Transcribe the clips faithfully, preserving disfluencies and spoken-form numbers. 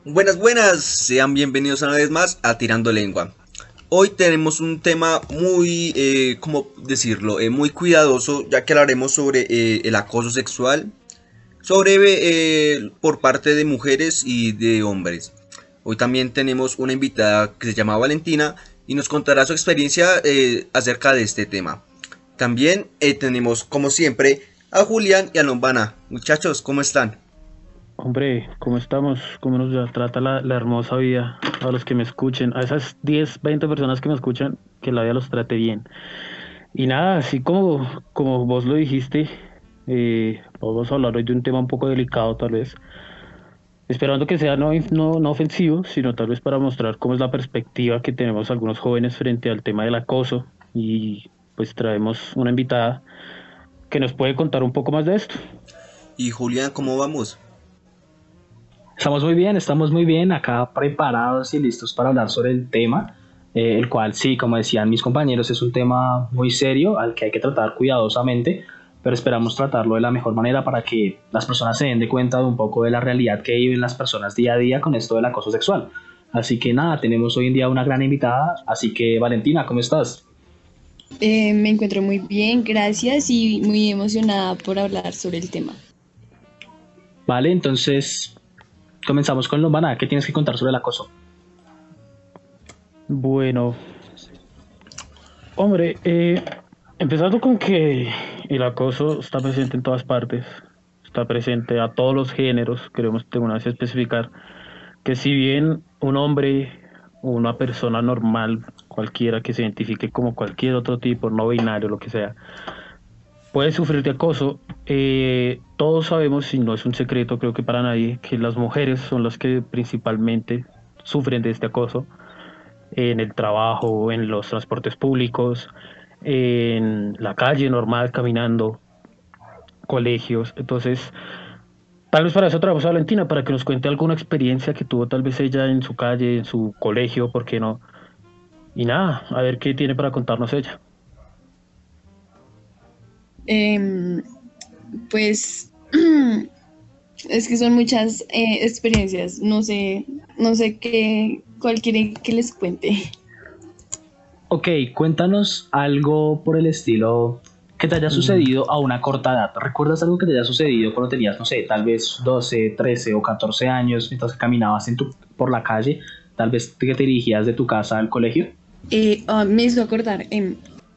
Buenas, buenas, sean bienvenidos una vez más a Tirando Lengua. Hoy tenemos un tema muy, eh, ¿cómo decirlo? Eh, muy cuidadoso, ya que hablaremos sobre eh, el acoso sexual, sobre eh, por parte de mujeres y de hombres. Hoy también tenemos una invitada que se llama Valentina y nos contará su experiencia eh, acerca de este tema. También eh, tenemos, como siempre, a Julián y a Lombana. Muchachos, ¿cómo están? Hombre, ¿cómo estamos? ¿Cómo nos trata la, la hermosa vida? A los que me escuchen, a esas diez, veinte personas que me escuchan, que la vida los trate bien. Y nada, así como, como vos lo dijiste, eh, vamos a hablar hoy de un tema un poco delicado tal vez, esperando que sea no, no, no ofensivo, sino tal vez para mostrar cómo es la perspectiva que tenemos algunos jóvenes frente al tema del acoso. Y pues traemos una invitada que nos puede contar un poco más de esto. Y Julián, ¿cómo vamos? Estamos muy bien, estamos muy bien acá preparados y listos para hablar sobre el tema, eh, el cual sí, como decían mis compañeros, es un tema muy serio al que hay que tratar cuidadosamente, pero esperamos tratarlo de la mejor manera para que las personas se den de cuenta de un poco de la realidad que viven las personas día a día con esto del acoso sexual. Así que nada, tenemos hoy en día una gran invitada, así que Valentina, ¿cómo estás? Eh, me encuentro muy bien, gracias y muy emocionada por hablar sobre el tema. Vale, entonces comenzamos con Lombana, ¿qué tienes que contar sobre el acoso? Bueno, hombre, eh, empezando con que el acoso está presente en todas partes, está presente a todos los géneros, queremos de una vez especificar que si bien un hombre o una persona normal, cualquiera que se identifique como cualquier otro tipo, no binario, lo que sea, puede sufrir de acoso, eh, todos sabemos, y no es un secreto creo que para nadie, que las mujeres son las que principalmente sufren de este acoso en el trabajo, en los transportes públicos, en la calle normal, caminando, colegios. Entonces, tal vez para eso traemos a Valentina, para que nos cuente alguna experiencia que tuvo tal vez ella en su calle, en su colegio, ¿por qué no? Y nada, a ver qué tiene para contarnos ella. Em, pues es que son muchas eh, experiencias, no sé, no sé qué, cuál quieren que les cuente. Ok, cuéntanos algo por el estilo que te haya Mm, sucedido a una corta edad. ¿Recuerdas algo que te haya sucedido cuando tenías, no sé, tal vez doce, trece o catorce años mientras que caminabas en tu, por la calle? Tal vez que te dirigías de tu casa al colegio. Eh, ah, me hizo acordar, em,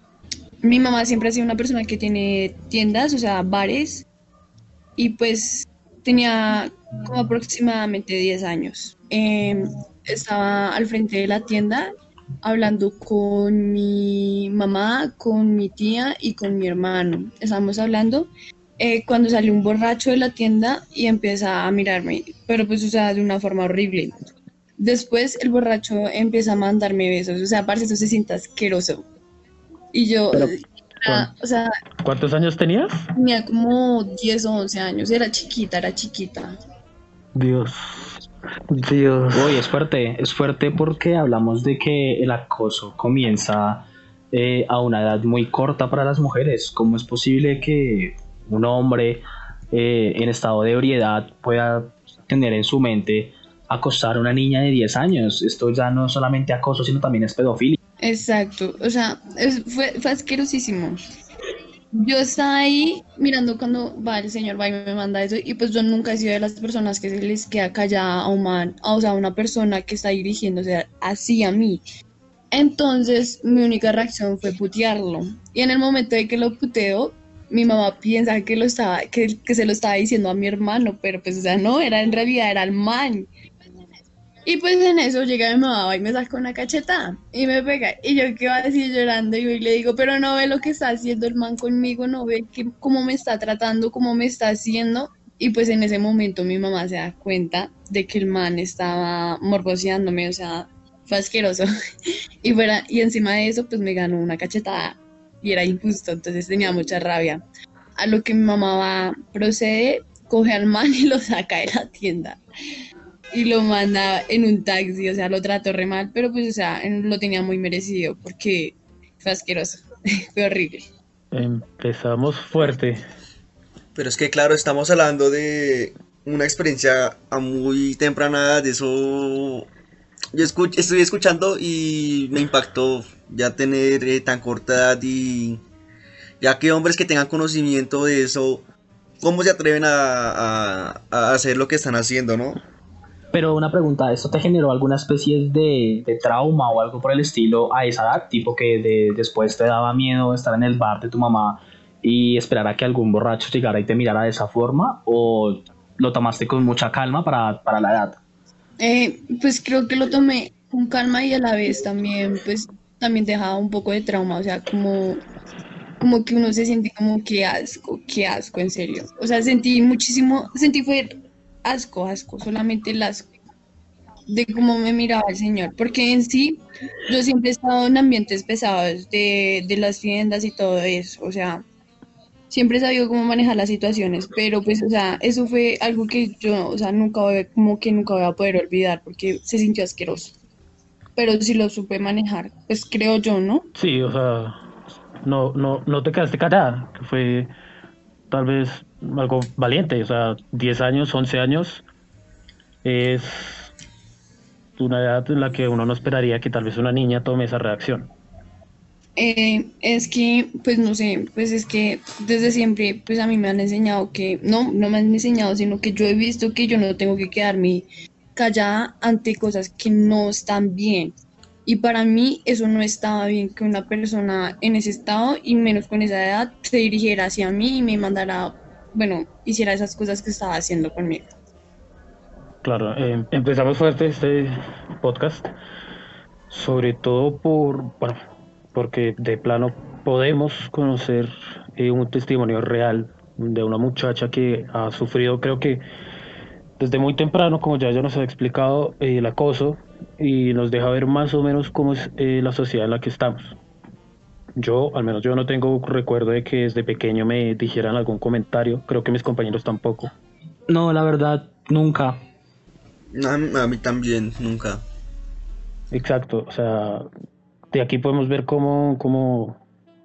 mi mamá siempre ha sido una persona que tiene tiendas, o sea, bares, y pues tenía como aproximadamente diez años. Em, estaba al frente de la tienda hablando con mi mamá, con mi tía y con mi hermano. Estábamos hablando eh, cuando salió un borracho de la tienda y empieza a mirarme, pero pues, o sea, de una forma horrible. Después el borracho empieza a mandarme besos, o sea, parce, eso se siente asqueroso. Y yo, Pero, eh, ¿cuán- era- o sea, ¿cuántos años tenías? tenía como diez o once años, era chiquita, era chiquita. Dios, Dios. Uy, es fuerte, es fuerte porque hablamos de que el acoso comienza eh, a una edad muy corta para las mujeres. ¿Cómo es posible que un hombre eh, en estado de ebriedad pueda tener en su mente acosar a una niña de diez años? Esto ya no es solamente acoso, sino también es pedofilia. Exacto, o sea, es- fue, fue asquerosísimo. Yo estaba ahí mirando cuando va el señor, va y me manda eso, y pues yo nunca he sido de las personas que se les queda callada a un man, o sea, a una persona que está dirigiéndose así a mí. Entonces, mi única reacción fue putearlo. Y en el momento de que lo puteo, mi mamá piensa que lo estaba, que, que se lo estaba diciendo a mi hermano, pero pues, o sea, no, era en realidad era el man. Y pues en eso llega mi mamá y me saca una cachetada y me pega. Y yo quedo así llorando y voy y le digo, pero no ve lo que está haciendo el man conmigo, no ve que, cómo me está tratando, cómo me está haciendo. Y pues en ese momento mi mamá se da cuenta de que el man estaba morboseándome, o sea, fue asqueroso. Y, fuera, y encima de eso pues me ganó una cachetada y era injusto, entonces tenía mucha rabia. A lo que mi mamá va, procede, coge al man y lo saca de la tienda y lo manda en un taxi, o sea, lo trató re mal, pero pues, o sea, lo tenía muy merecido porque fue asqueroso, fue horrible. Empezamos fuerte. Pero es que claro, estamos hablando de, una experiencia a muy temprana edad, eso yo escuch estoy escuchando y me impactó ya tener eh, tan corta edad y ya que hombres que tengan conocimiento de eso, ¿cómo se atreven a, a, a hacer lo que están haciendo, no? Pero una pregunta, ¿esto te generó alguna especie de, de trauma o algo por el estilo a esa edad? Tipo que de, después te daba miedo estar en el bar de tu mamá y esperar a que algún borracho llegara y te mirara de esa forma, ¿o lo tomaste con mucha calma para, para la edad? Eh, pues creo que lo tomé con calma y a la vez también, pues también dejaba un poco de trauma, o sea, como, como que uno se siente como que asco, qué asco, en serio. O sea, sentí muchísimo, sentí fue asco, asco, solamente el asco de cómo me miraba el señor, porque en sí yo siempre he estado en ambientes pesados de, de las tiendas y todo eso, o sea, siempre he sabido cómo manejar las situaciones, pero pues, o sea, eso fue algo que yo, o sea, nunca voy, a- como que nunca voy a poder olvidar, porque se sintió asqueroso, pero sí lo supe manejar, pues creo yo, ¿no? Sí, o sea, no, no, no te quedaste callada, que fue tal vez algo valiente, o sea, diez años, once años es una edad en la que uno no esperaría que tal vez una niña tome esa reacción. Eh, es que, pues no sé, pues es que desde siempre, pues a mí me han enseñado que, no, no me han enseñado, sino que yo he visto que yo no tengo que quedarme callada ante cosas que no están bien. Y para mí eso no estaba bien que una persona en ese estado y menos con esa edad se dirigiera hacia mí y me mandara, bueno, hiciera esas cosas que estaba haciendo conmigo. Claro, eh, empezamos fuerte este podcast, sobre todo por, bueno, porque de plano podemos conocer eh, un testimonio real de una muchacha que ha sufrido, creo que desde muy temprano, como ya ella nos ha explicado, eh, el acoso y nos deja ver más o menos cómo es eh, la sociedad en la que estamos. Yo, al menos yo no tengo recuerdo de que desde pequeño me dijeran algún comentario, creo que mis compañeros tampoco. No, la verdad, nunca. A, a mí también, nunca. Exacto, o sea, de aquí podemos ver cómo, cómo,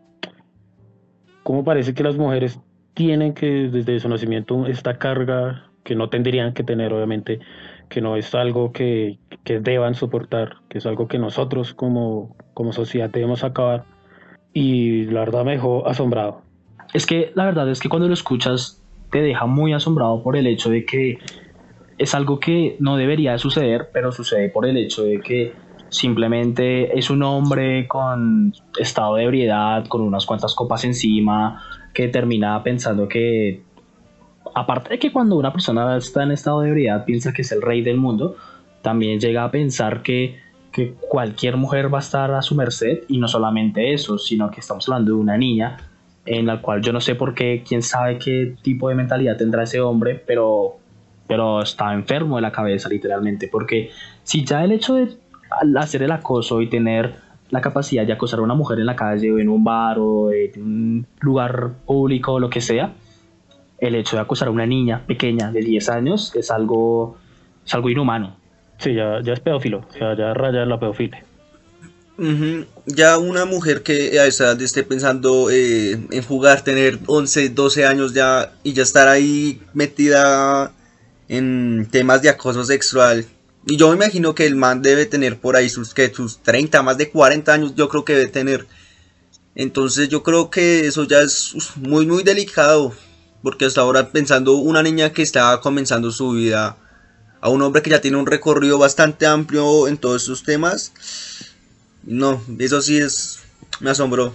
cómo parece que las mujeres tienen que desde su nacimiento esta carga que no tendrían que tener, obviamente, que no es algo que, que deban soportar, que es algo que nosotros como, como sociedad debemos acabar. Y la verdad me dejó asombrado. Es que la verdad es que cuando lo escuchas te deja muy asombrado por el hecho de que es algo que no debería de suceder, pero sucede por el hecho de que simplemente es un hombre con estado de ebriedad, con unas cuantas copas encima, que termina pensando que, aparte de que cuando una persona está en estado de ebriedad piensa que es el rey del mundo, también llega a pensar que, que cualquier mujer va a estar a su merced, y no solamente eso, sino que estamos hablando de una niña en la cual yo no sé por qué, quién sabe qué tipo de mentalidad tendrá ese hombre, pero, pero está enfermo de la cabeza literalmente, porque si ya el hecho de hacer el acoso y tener la capacidad de acosar a una mujer en la calle o en un bar o en un lugar público o lo que sea, el hecho de acosar a una niña pequeña de diez años es algo, es algo inhumano. Sí, ya, ya es pedófilo, o sea, ya raya en la pedofilia. Ujú. Ya una mujer que a esa edad esté pensando eh, en jugar, tener once doce años ya y ya estar ahí metida en temas de acoso sexual. Y yo me imagino que el man debe tener por ahí sus, que sus treinta más de cuarenta años, yo creo que debe tener. Entonces yo creo que eso ya es uf, muy muy delicado, porque hasta ahora pensando una niña que está comenzando su vida, a un hombre que ya tiene un recorrido bastante amplio en todos estos temas, no, eso sí es, me asombró.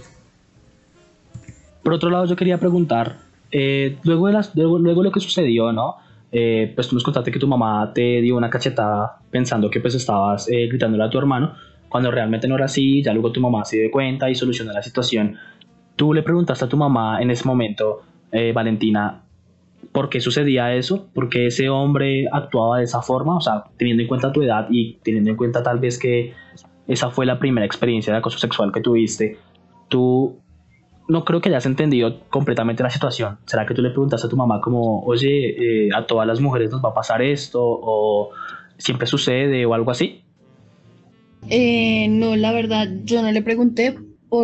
Por otro lado, yo quería preguntar, eh, luego, de las, luego, luego de lo que sucedió, ¿no? Eh, pues tú nos contaste que tu mamá te dio una cachetada pensando que pues estabas eh, gritándole a tu hermano, cuando realmente no era así. Ya luego tu mamá se dio cuenta y solucionó la situación. Tú le preguntaste a tu mamá en ese momento, eh, Valentina, ¿por qué sucedía eso? ¿Por qué ese hombre actuaba de esa forma? O sea, teniendo en cuenta tu edad y teniendo en cuenta tal vez que esa fue la primera experiencia de acoso sexual que tuviste, tú no creo que hayas entendido completamente la situación. ¿Será que tú le preguntaste a tu mamá como, oye, eh, a todas las mujeres nos va a pasar esto, o siempre sucede o algo así? Eh, no, la verdad, yo no le pregunté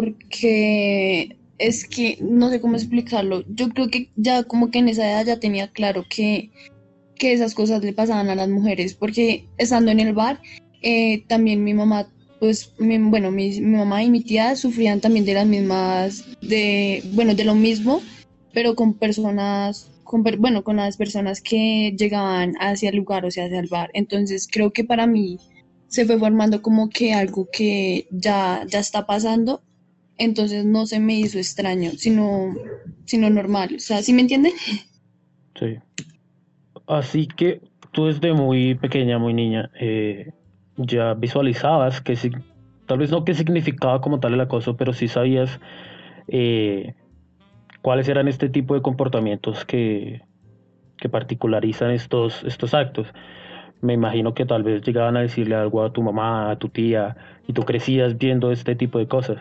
porque es que no sé cómo explicarlo. Yo creo que ya como que en esa edad ya tenía claro que que esas cosas le pasaban a las mujeres, porque estando en el bar, eh, también mi mamá, pues, mi- bueno, mi, mi mamá y mi tía sufrían también de las mismas, de, bueno, de lo mismo, pero con personas, con, per- bueno, con las personas que llegaban hacia el lugar, o sea, hacia el bar. Entonces, creo que para mí se fue formando como que algo que ya, ya está pasando, entonces no se me hizo extraño, sino, sino normal. O sea, ¿sí me entiende? Sí. Así que tú desde muy pequeña, muy niña, eh, ya visualizabas que si- tal vez no qué significaba como tal el acoso, pero sí sabías eh, cuáles eran este tipo de comportamientos que, que particularizan estos, estos actos. Me imagino que tal vez llegaban a decirle algo a tu mamá, a tu tía, y tú crecías viendo este tipo de cosas.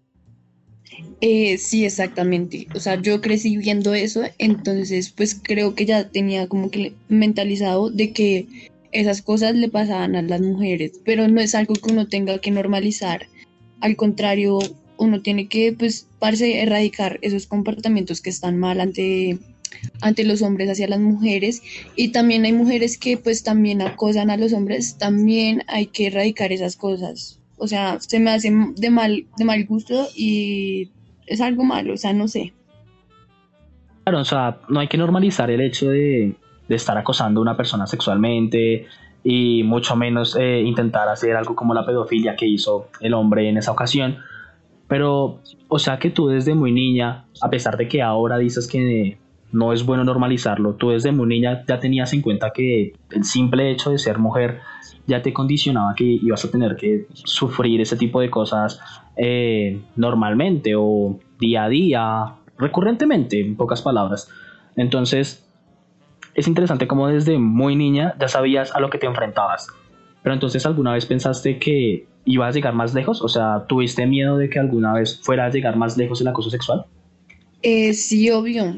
Eh, sí, exactamente. O sea, yo crecí viendo eso, entonces pues creo que ya tenía como que mentalizado de que esas cosas le pasaban a las mujeres, pero no es algo que uno tenga que normalizar. Al contrario, uno tiene que, pues, parce, erradicar esos comportamientos que están mal ante, ante los hombres hacia las mujeres. Y también hay mujeres que pues también acosan a los hombres, también hay que erradicar esas cosas. O sea, se me hace de mal, de mal gusto y es algo malo, o sea, no sé. Claro, o sea, no hay que normalizar el hecho de, de estar acosando a una persona sexualmente y mucho menos eh, intentar hacer algo como la pedofilia que hizo el hombre en esa ocasión. Pero, o sea que tú desde muy niña, a pesar de que ahora dices que no es bueno normalizarlo, tú desde muy niña ya tenías en cuenta que el simple hecho de ser mujer ya te condicionaba que ibas a tener que sufrir ese tipo de cosas eh, normalmente o día a día, recurrentemente, en pocas palabras. Entonces, es interesante cómo desde muy niña ya sabías a lo que te enfrentabas. Pero entonces, ¿alguna vez pensaste que ibas a llegar más lejos? O sea, ¿tuviste miedo de que alguna vez fuera a llegar más lejos el acoso sexual? Eh, sí, obvio.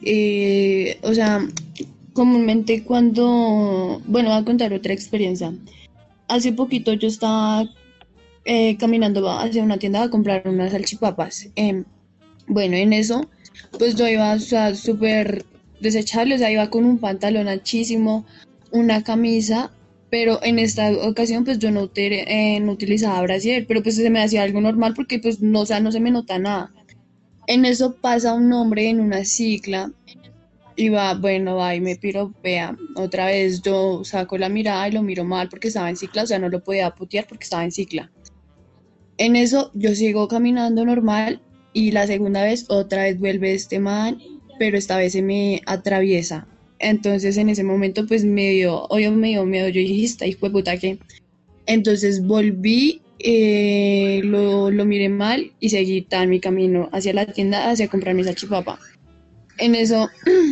Eh, o sea, comúnmente cuando, bueno, voy a contar otra experiencia. Hace poquito yo estaba eh, caminando hacia una tienda a comprar unas salchipapas. Em, bueno, en eso, pues yo iba, o sea, súper desechable, o sea, iba con un pantalón anchísimo, una camisa, pero en esta ocasión, pues yo no, util- eh, no utilizaba brasier, pero pues se me hacía algo normal porque, pues, no, o sea, no se me nota nada. En eso pasa un hombre en una cicla y va, bueno, va y me piropea. Otra vez yo saco la mirada y lo miro mal porque estaba en cicla, o sea, no lo podía putear porque estaba en cicla. En eso yo sigo caminando normal y la segunda vez otra vez vuelve este man, pero esta vez se me atraviesa. Entonces en ese momento pues me dio, obvio me dio miedo, yo dije, esta hijo de puta que. Entonces volví, eh, lo, lo miré mal y seguí tan mi camino hacia la tienda, hacia comprar mi salchipapa. En eso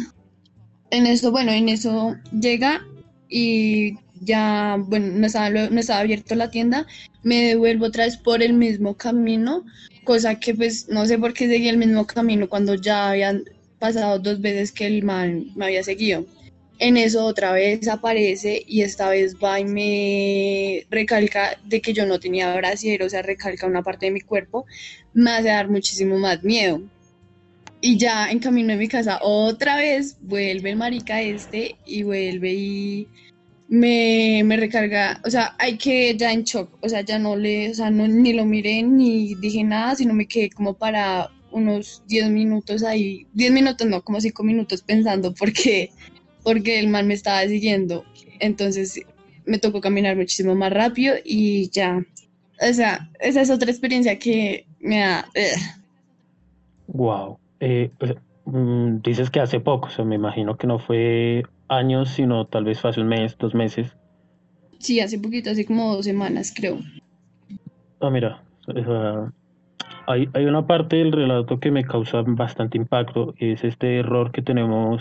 en eso, bueno, en eso llega y ya, bueno, no estaba, lo- no estaba abierto la tienda, me devuelvo otra vez por el mismo camino, cosa que pues no sé por qué seguí el mismo camino cuando ya habían pasado dos veces que el man me había seguido. En eso otra vez aparece y esta vez va y me recalca de que yo no tenía brasier, o sea, recalca una parte de mi cuerpo, me hace dar muchísimo más miedo. Y ya en camino de mi casa, otra vez vuelve el marica este y vuelve y me, me recarga. O sea, hay que ya en shock. O sea, ya no le, o sea, no, ni lo miré ni dije nada, sino me quedé como para unos diez minutos ahí. Diez minutos no, como cinco minutos pensando porque, porque el man me estaba siguiendo. Entonces me tocó caminar muchísimo más rápido y ya. O sea, esa es otra experiencia que me da. ugh. Wow. Eh, pues, mm, dices que hace poco, o sea, me imagino que no fue años, sino tal vez fue hace un mes, dos meses. Sí, hace poquito, hace como dos semanas, creo. Ah, mira, o sea, hay, hay una parte del relato que me causa bastante impacto, y es este error que tenemos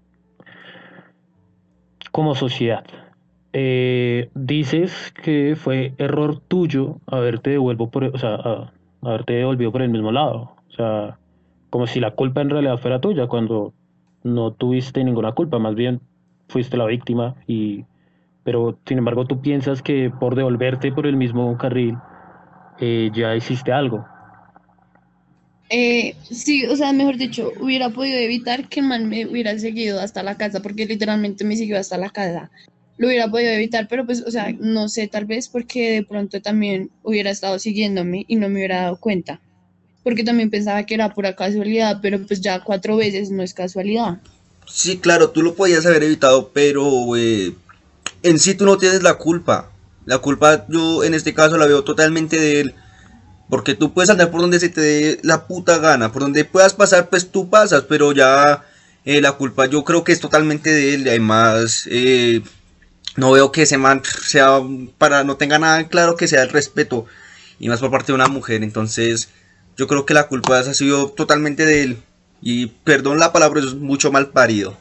como sociedad. Eh, dices que fue error tuyo haberte devuelvo por, o sea, a- haberte devolvido por el mismo lado. O sea, como si la culpa en realidad fuera tuya, cuando no tuviste ninguna culpa, más bien fuiste la víctima y, pero sin embargo tú piensas que por devolverte por el mismo carril eh, ya hiciste algo. Eh, sí, o sea, mejor dicho, hubiera podido evitar que el man me hubiera seguido hasta la casa, porque literalmente me siguió hasta la casa. Lo hubiera podido evitar, pero pues, o sea, no sé, tal vez porque de pronto también hubiera estado siguiéndome y no me hubiera dado cuenta, porque también pensaba que era pura casualidad, pero pues ya cuatro veces no es casualidad. Sí, claro, tú lo podías haber evitado, pero eh, en sí tú no tienes la culpa. La culpa yo en este caso la veo totalmente de él. Porque tú puedes andar por donde se te dé la puta gana. Por donde puedas pasar, pues tú pasas. Pero ya eh, la culpa yo creo que es totalmente de él. Además, eh, no veo que ese man sea para no tenga nada en claro que sea el respeto. Y más por parte de una mujer. Entonces, yo creo que la culpa ha sido totalmente de él. Y perdón la palabra, es mucho mal parido.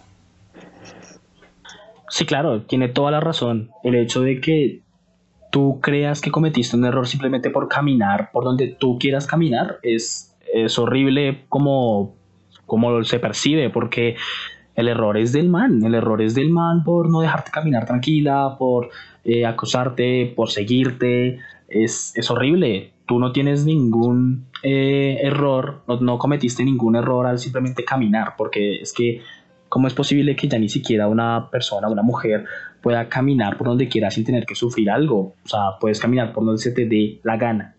Sí, claro, tiene toda la razón. El hecho de que tú creas que cometiste un error simplemente por caminar por donde tú quieras caminar es, es horrible como, como se percibe, porque el error es del man, el error es del man por no dejarte caminar tranquila, por eh, acosarte, por seguirte, es, es horrible. Tú no tienes ningún eh, error, no, no cometiste ningún error al simplemente caminar, porque es que, ¿cómo es posible que ya ni siquiera una persona, una mujer, pueda caminar por donde quiera sin tener que sufrir algo? O sea, puedes caminar por donde se te dé la gana.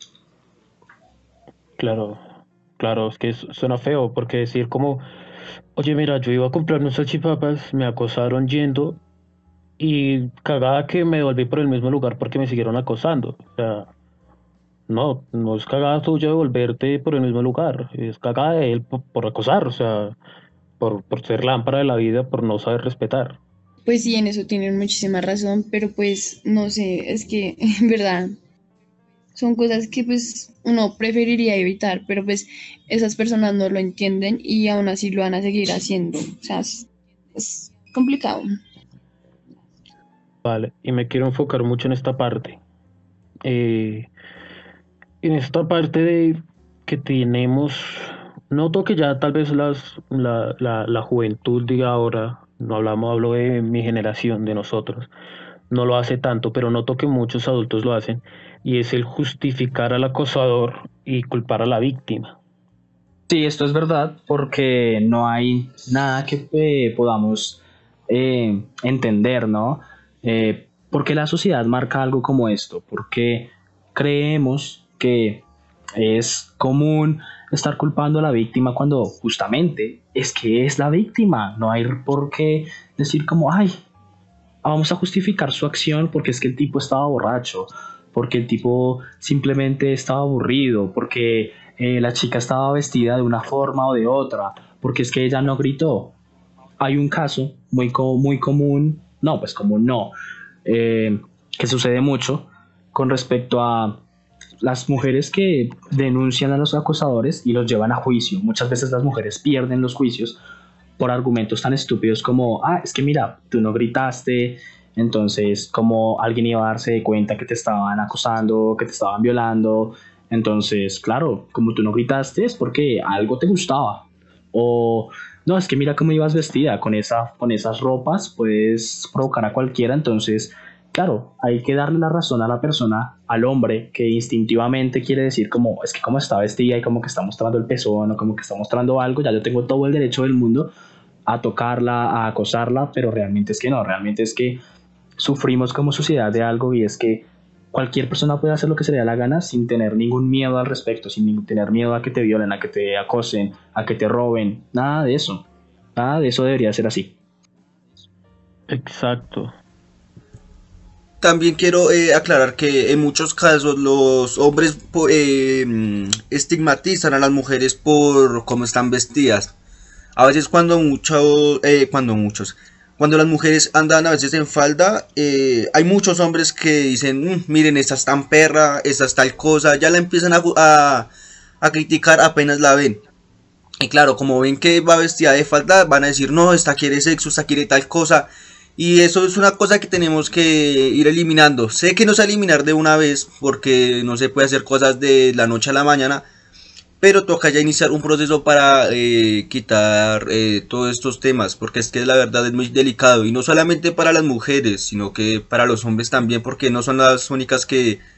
Claro, claro, es que es- suena feo, porque decir como, oye, mira, yo iba a comprar unos salchipapas, me acosaron yendo y cagada que me volví por el mismo lugar porque me siguieron acosando. O sea, no, no es cagada tuya de volverte por el mismo lugar, es cagada de él por, por acosar, o sea, por, por ser lámpara de la vida, por no saber respetar. Pues sí, en eso tienen muchísima razón, pero pues no sé, es que en verdad son cosas que pues uno preferiría evitar, pero pues esas personas no lo entienden y aún así lo van a seguir haciendo. O sea, es, es complicado. Vale, y me quiero enfocar mucho en esta parte. Eh, en esta parte de que tenemos, noto que ya tal vez las, la, la, la juventud diga ahora, no hablamos, hablo de mi generación, de nosotros, no lo hace tanto, pero noto que muchos adultos lo hacen, y es el justificar al acosador y culpar a la víctima. Sí, esto es verdad porque no hay nada que eh, podamos eh, entender, ¿no? Eh, ¿Por qué la sociedad marca algo como esto? Porque creemos que es común estar culpando a la víctima cuando justamente es que es la víctima. No hay por qué decir como, ay, vamos a justificar su acción porque es que el tipo estaba borracho, porque el tipo simplemente estaba aburrido, porque eh, la chica estaba vestida de una forma o de otra, porque es que ella no gritó. Hay un caso muy, co- muy común, no, pues común no, eh, que sucede mucho con respecto a las mujeres que denuncian a los acosadores y los llevan a juicio. Muchas veces las mujeres pierden los juicios por argumentos tan estúpidos como, ah, es que mira, tú no gritaste, entonces como alguien iba a darse cuenta que te estaban acosando, que te estaban violando, entonces, claro, como tú no gritaste es porque algo te gustaba. O, no, es que mira cómo ibas vestida con, esa, con esas ropas, puedes provocar a cualquiera, entonces, claro, hay que darle la razón a la persona, al hombre, que instintivamente quiere decir como, es que como está vestida y como que está mostrando el pezón o como que está mostrando algo, ya yo tengo todo el derecho del mundo a tocarla, a acosarla, pero realmente es que no, realmente es que sufrimos como sociedad de algo y es que cualquier persona puede hacer lo que se le da la gana sin tener ningún miedo al respecto, sin tener miedo a que te violen, a que te acosen, a que te roben, nada de eso, nada de eso debería ser así. Exacto. También quiero eh, aclarar que en muchos casos los hombres po- eh, mm, estigmatizan a las mujeres por cómo están vestidas. A veces cuando muchos, eh, cuando muchos, cuando las mujeres andan a veces en falda, eh, hay muchos hombres que dicen, "Mm, miren, esta es tan perra, esta es tal cosa", ya la empiezan a, a, a criticar apenas la ven. Y claro, como ven que va vestida de falda, van a decir, no, esta quiere sexo, esta quiere tal cosa. Y eso es una cosa que tenemos que ir eliminando. Sé que no se va a eliminar de una vez, porque no se puede hacer cosas de la noche a la mañana, pero toca ya iniciar un proceso para eh, quitar eh, todos estos temas, porque es que la verdad es muy delicado, y no solamente para las mujeres, sino que para los hombres también, porque no son las únicas que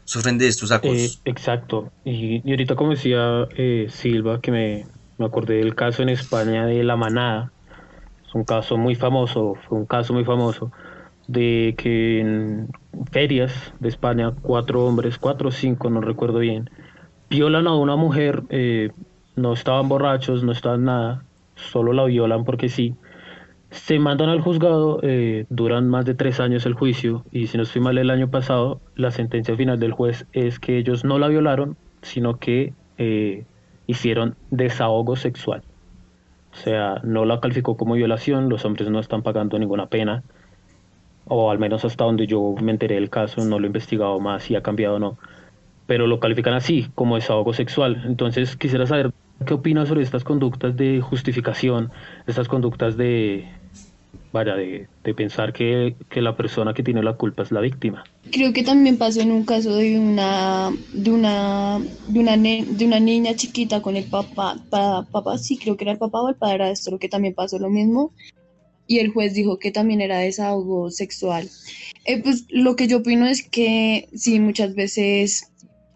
sufren de estos Eh, acosos. exacto. Y, y ahorita como decía eh, Silva, que me, me acordé del caso en España de La Manada. Es un caso muy famoso, fue un caso muy famoso de que en ferias de España cuatro hombres, cuatro o cinco, no recuerdo bien, violan a una mujer, eh, no estaban borrachos, no estaban nada, solo la violan porque sí. Se mandan al juzgado, eh, duran más de tres años el juicio y si no estoy mal el año pasado, la sentencia final del juez es que ellos no la violaron, sino que eh, hicieron desahogo sexual. O sea, no la calificó como violación, los hombres no están pagando ninguna pena, o al menos hasta donde yo me enteré del caso, no lo he investigado más si ha cambiado o no, pero lo califican así, como desahogo sexual. Entonces quisiera saber qué opinas sobre estas conductas de justificación, estas conductas de, vaya, de, de pensar que, que la persona que tiene la culpa es la víctima. Creo que también pasó en un caso de una, de una, de una, ne- de una niña chiquita con el papá, pa- papá, sí, creo que era el papá o el padrastro, que también pasó lo mismo, y el juez dijo que también era desahogo sexual. Eh, pues lo que yo opino es que sí, muchas veces,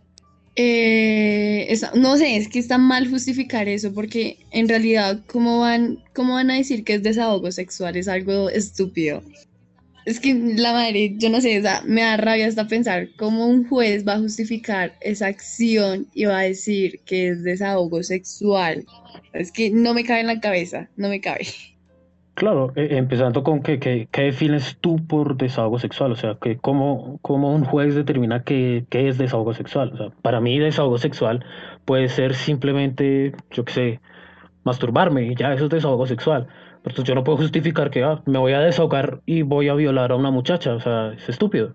eh, está- no sé, es que está mal justificar eso, porque en realidad, ¿cómo van, cómo van a decir que es desahogo sexual? Es algo estúpido. Es que la madre, yo no sé, o sea, me da rabia hasta pensar cómo un juez va a justificar esa acción y va a decir que es desahogo sexual. Es que no me cabe en la cabeza, no me cabe. Claro, eh, empezando con que, que, qué defines tú por desahogo sexual, o sea, que cómo, cómo un juez determina qué, qué es desahogo sexual. O sea, para mí desahogo sexual puede ser simplemente, yo qué sé, masturbarme y ya eso es desahogo sexual. Pero entonces yo no puedo justificar que ah, me voy a desahogar y voy a violar a una muchacha, o sea, es estúpido.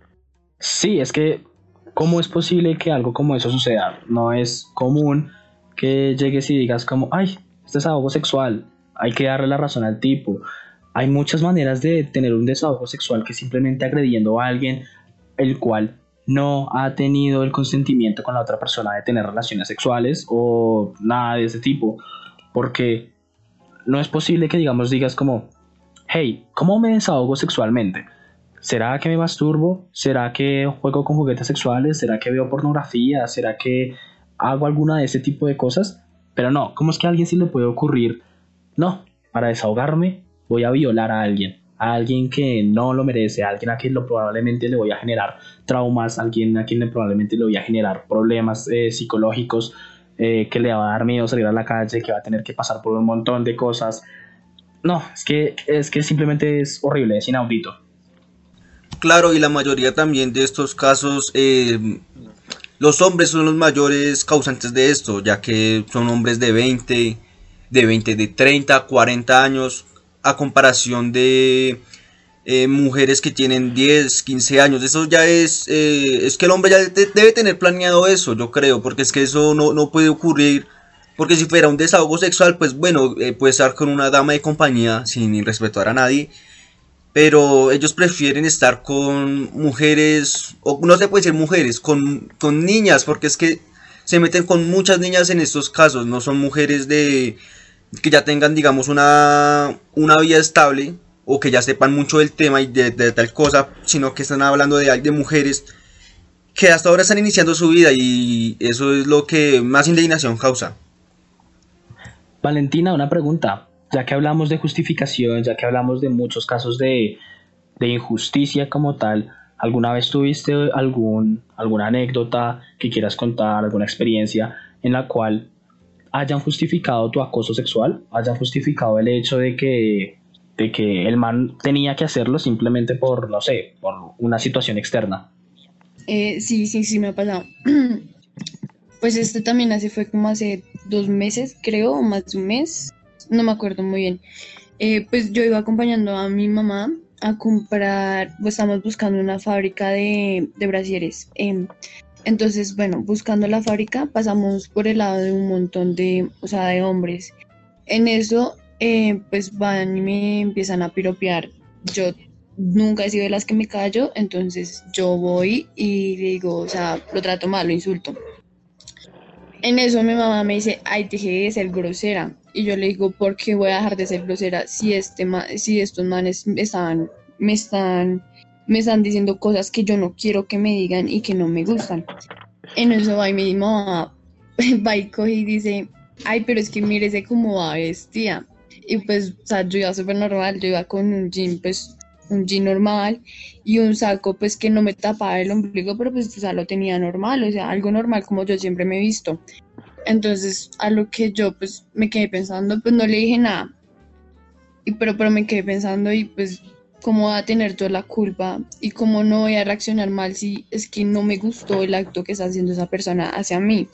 Sí, es que, ¿cómo es posible que algo como eso suceda? No es común que llegues y digas como, ay, este es desahogo sexual, hay que darle la razón al tipo. Hay muchas maneras de tener un desahogo sexual que simplemente agrediendo a alguien el cual no ha tenido el consentimiento con la otra persona de tener relaciones sexuales o nada de ese tipo. Porque no es posible que digamos digas como, hey, ¿cómo me desahogo sexualmente? ¿Será que me masturbo? ¿Será que juego con juguetes sexuales? ¿Será que veo pornografía? ¿Será que hago alguna de ese tipo de cosas? Pero no, ¿cómo es que a alguien sí le puede ocurrir? No, para desahogarme voy a violar a alguien, a alguien que no lo merece, a alguien a quien lo probablemente le voy a generar traumas, a alguien a quien le probablemente le voy a generar problemas eh, psicológicos, eh, que le va a dar miedo salir a la calle, que va a tener que pasar por un montón de cosas. No, es que, es que simplemente es horrible, es inaudito. Claro, y la mayoría también de estos casos, eh, los hombres son los mayores causantes de esto, ya que son hombres de veinte, de veinte, de treinta, cuarenta años, a comparación de eh, mujeres que tienen diez, quince años. Eso ya es, eh, es que el hombre ya de- debe tener planeado eso, yo creo, porque es que eso no, no puede ocurrir. Porque si fuera un desahogo sexual, pues bueno, eh, puede estar con una dama de compañía sin respetar a nadie, pero ellos prefieren estar con mujeres, o no se puede decir mujeres, con, con niñas, porque es que se meten con muchas niñas en estos casos, no son mujeres de que ya tengan, digamos, una, una vida estable, o que ya sepan mucho del tema y de, de tal cosa, sino que están hablando de, de mujeres que hasta ahora están iniciando su vida, y eso es lo que más indignación causa. Valentina, una pregunta. Ya que hablamos de justificación, ya que hablamos de muchos casos de, de injusticia como tal, ¿alguna vez tuviste algún, alguna anécdota que quieras contar, alguna experiencia en la cual hayan justificado tu acoso sexual, hayan justificado el hecho de que, de que el man tenía que hacerlo simplemente por, no sé, por una situación externa? Eh, sí, sí, sí me ha pasado. Pues este también hace, fue como hace dos meses, creo, o más de un mes, no me acuerdo muy bien. Eh, pues yo iba acompañando a mi mamá a comprar, pues estamos buscando una fábrica de, de brasieres. Em, entonces, bueno, buscando la fábrica pasamos por el lado de un montón de, o sea, de hombres. En eso, eh, pues van y me empiezan a piropear. Yo nunca he sido de las que me callo, entonces yo voy y le digo, o sea, lo trato mal, lo insulto. En eso mi mamá me dice, ay, dejé de ser grosera. Y yo le digo, ¿por qué voy a dejar de ser grosera si este ma- si estos manes me están, me están me están diciendo cosas que yo no quiero que me digan y que no me gustan. En eso va y mi mamá va y coge y dice, ay, pero es que mírese cómo va vestida. Y pues, o sea, yo iba súper normal, yo iba con un jean, pues, un jean normal y un saco, pues, que no me tapaba el ombligo, pero pues, o sea, lo tenía normal, o sea, algo normal como yo siempre me he visto. Entonces, a lo que yo, pues, me quedé pensando, pues, no le dije nada. Y, pero, pero me quedé pensando y, pues, ¿cómo va a tener toda la culpa? Y cómo no voy a reaccionar mal si es que no me gustó el acto que está haciendo esa persona hacia mí.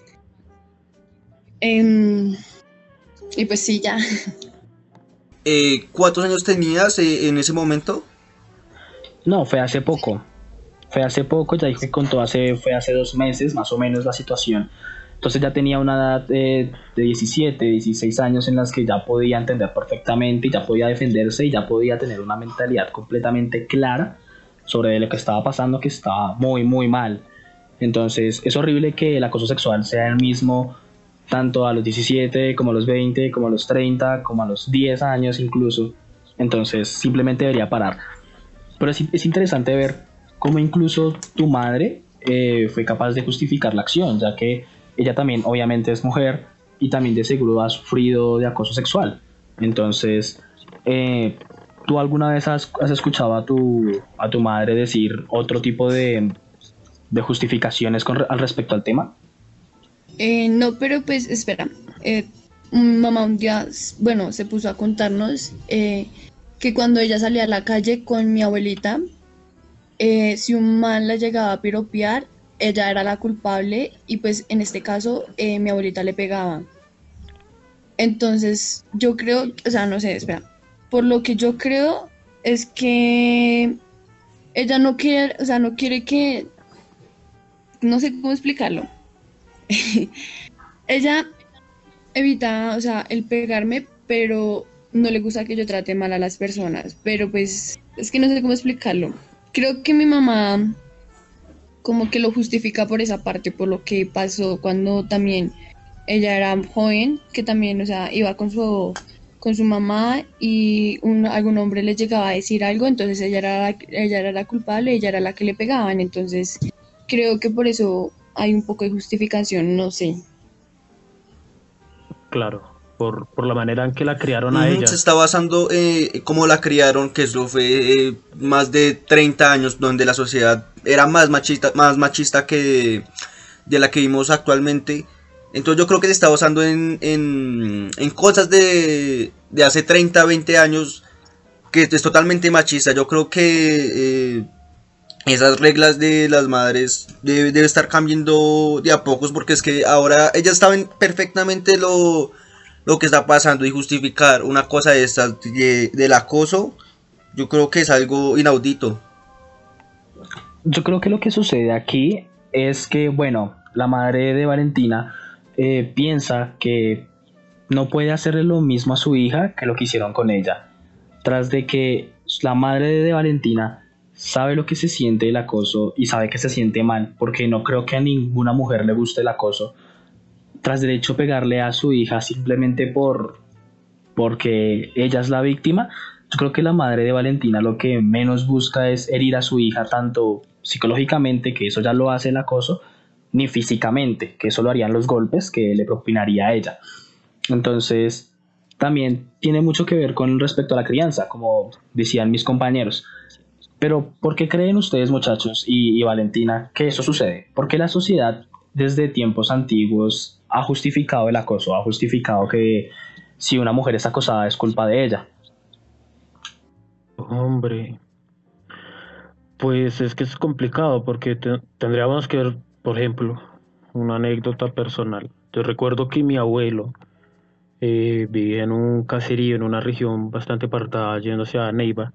Em, y pues sí, ya. Eh, ¿cuántos años tenías eh, en ese momento? No, fue hace poco. Fue hace poco, ya dije que contó hace, fue hace dos meses más o menos la situación. Entonces ya tenía una edad eh, de diecisiete, dieciséis años en las que ya podía entender perfectamente y ya podía defenderse y ya podía tener una mentalidad completamente clara sobre lo que estaba pasando, que estaba muy, muy mal. Entonces es horrible que el acoso sexual sea el mismo tanto a los diecisiete como a los veinte, como a los treinta, como a los diez años incluso. Entonces simplemente debería parar. Pero es, es interesante ver cómo incluso tu madre eh, fue capaz de justificar la acción, ya que ella también obviamente es mujer y también de seguro ha sufrido de acoso sexual. Entonces, eh, ¿tú alguna vez has, has escuchado a tu, a tu madre decir otro tipo de, de justificaciones con, al respecto al tema? Eh, no, pero pues espera. Eh, mamá un día, bueno, se puso a contarnos eh, que cuando ella salía a la calle con mi abuelita, eh, si un man la llegaba a piropear, ella era la culpable y pues en este caso eh, mi abuelita le pegaba. Entonces yo creo, o sea, no sé, espera. Por lo que yo creo es que ella no quiere, o sea, no quiere que, no sé cómo explicarlo. Ella evita, o sea, el pegarme, pero no le gusta que yo trate mal a las personas. Pero pues, es que no sé cómo explicarlo. Creo que mi mamá como que lo justifica por esa parte, por lo que pasó cuando también ella era joven, que también, o sea, iba con su con su mamá y un, algún hombre le llegaba a decir algo, entonces ella era la, ella era la culpable, ella era la que le pegaban, entonces creo que por eso hay un poco de justificación, no sé. Claro, por, por la manera en que la criaron a Ujú, se ella. está basando eh, cómo la criaron, que eso fue eh, más de treinta años, donde la sociedad era más machista, más machista que de la que vimos actualmente. Entonces yo creo que se está basando en, en, en cosas de, de hace treinta, veinte años, que es totalmente machista. Yo creo que eh, esas reglas de las madres debe, debe estar cambiando de a pocos, porque es que ahora ellas saben perfectamente lo, lo que está pasando, y justificar una cosa de estas de, del acoso, yo creo que es algo inaudito. Yo creo que lo que sucede aquí es que, bueno, la madre de Valentina eh, piensa que no puede hacerle lo mismo a su hija que lo que hicieron con ella. Tras de que la madre de Valentina sabe lo que se siente el acoso y sabe que se siente mal, porque no creo que a ninguna mujer le guste el acoso, tras del hecho pegarle a su hija simplemente por porque ella es la víctima, yo creo que la madre de Valentina lo que menos busca es herir a su hija tanto psicológicamente, que eso ya lo hace el acoso, ni físicamente, que eso lo harían los golpes que le propinaría a ella. Entonces, también tiene mucho que ver con respecto a la crianza, como decían mis compañeros. Pero, ¿por qué creen ustedes, muchachos y, y Valentina, que eso sucede? ¿Por qué la sociedad desde tiempos antiguos ha justificado el acoso, ha justificado que si una mujer es acosada es culpa de ella? Hombre, pues es que es complicado porque te- tendríamos que ver, por ejemplo, una anécdota personal. Yo recuerdo que mi abuelo eh, vivía en un caserío, en una región bastante apartada, yendo hacia Neiva.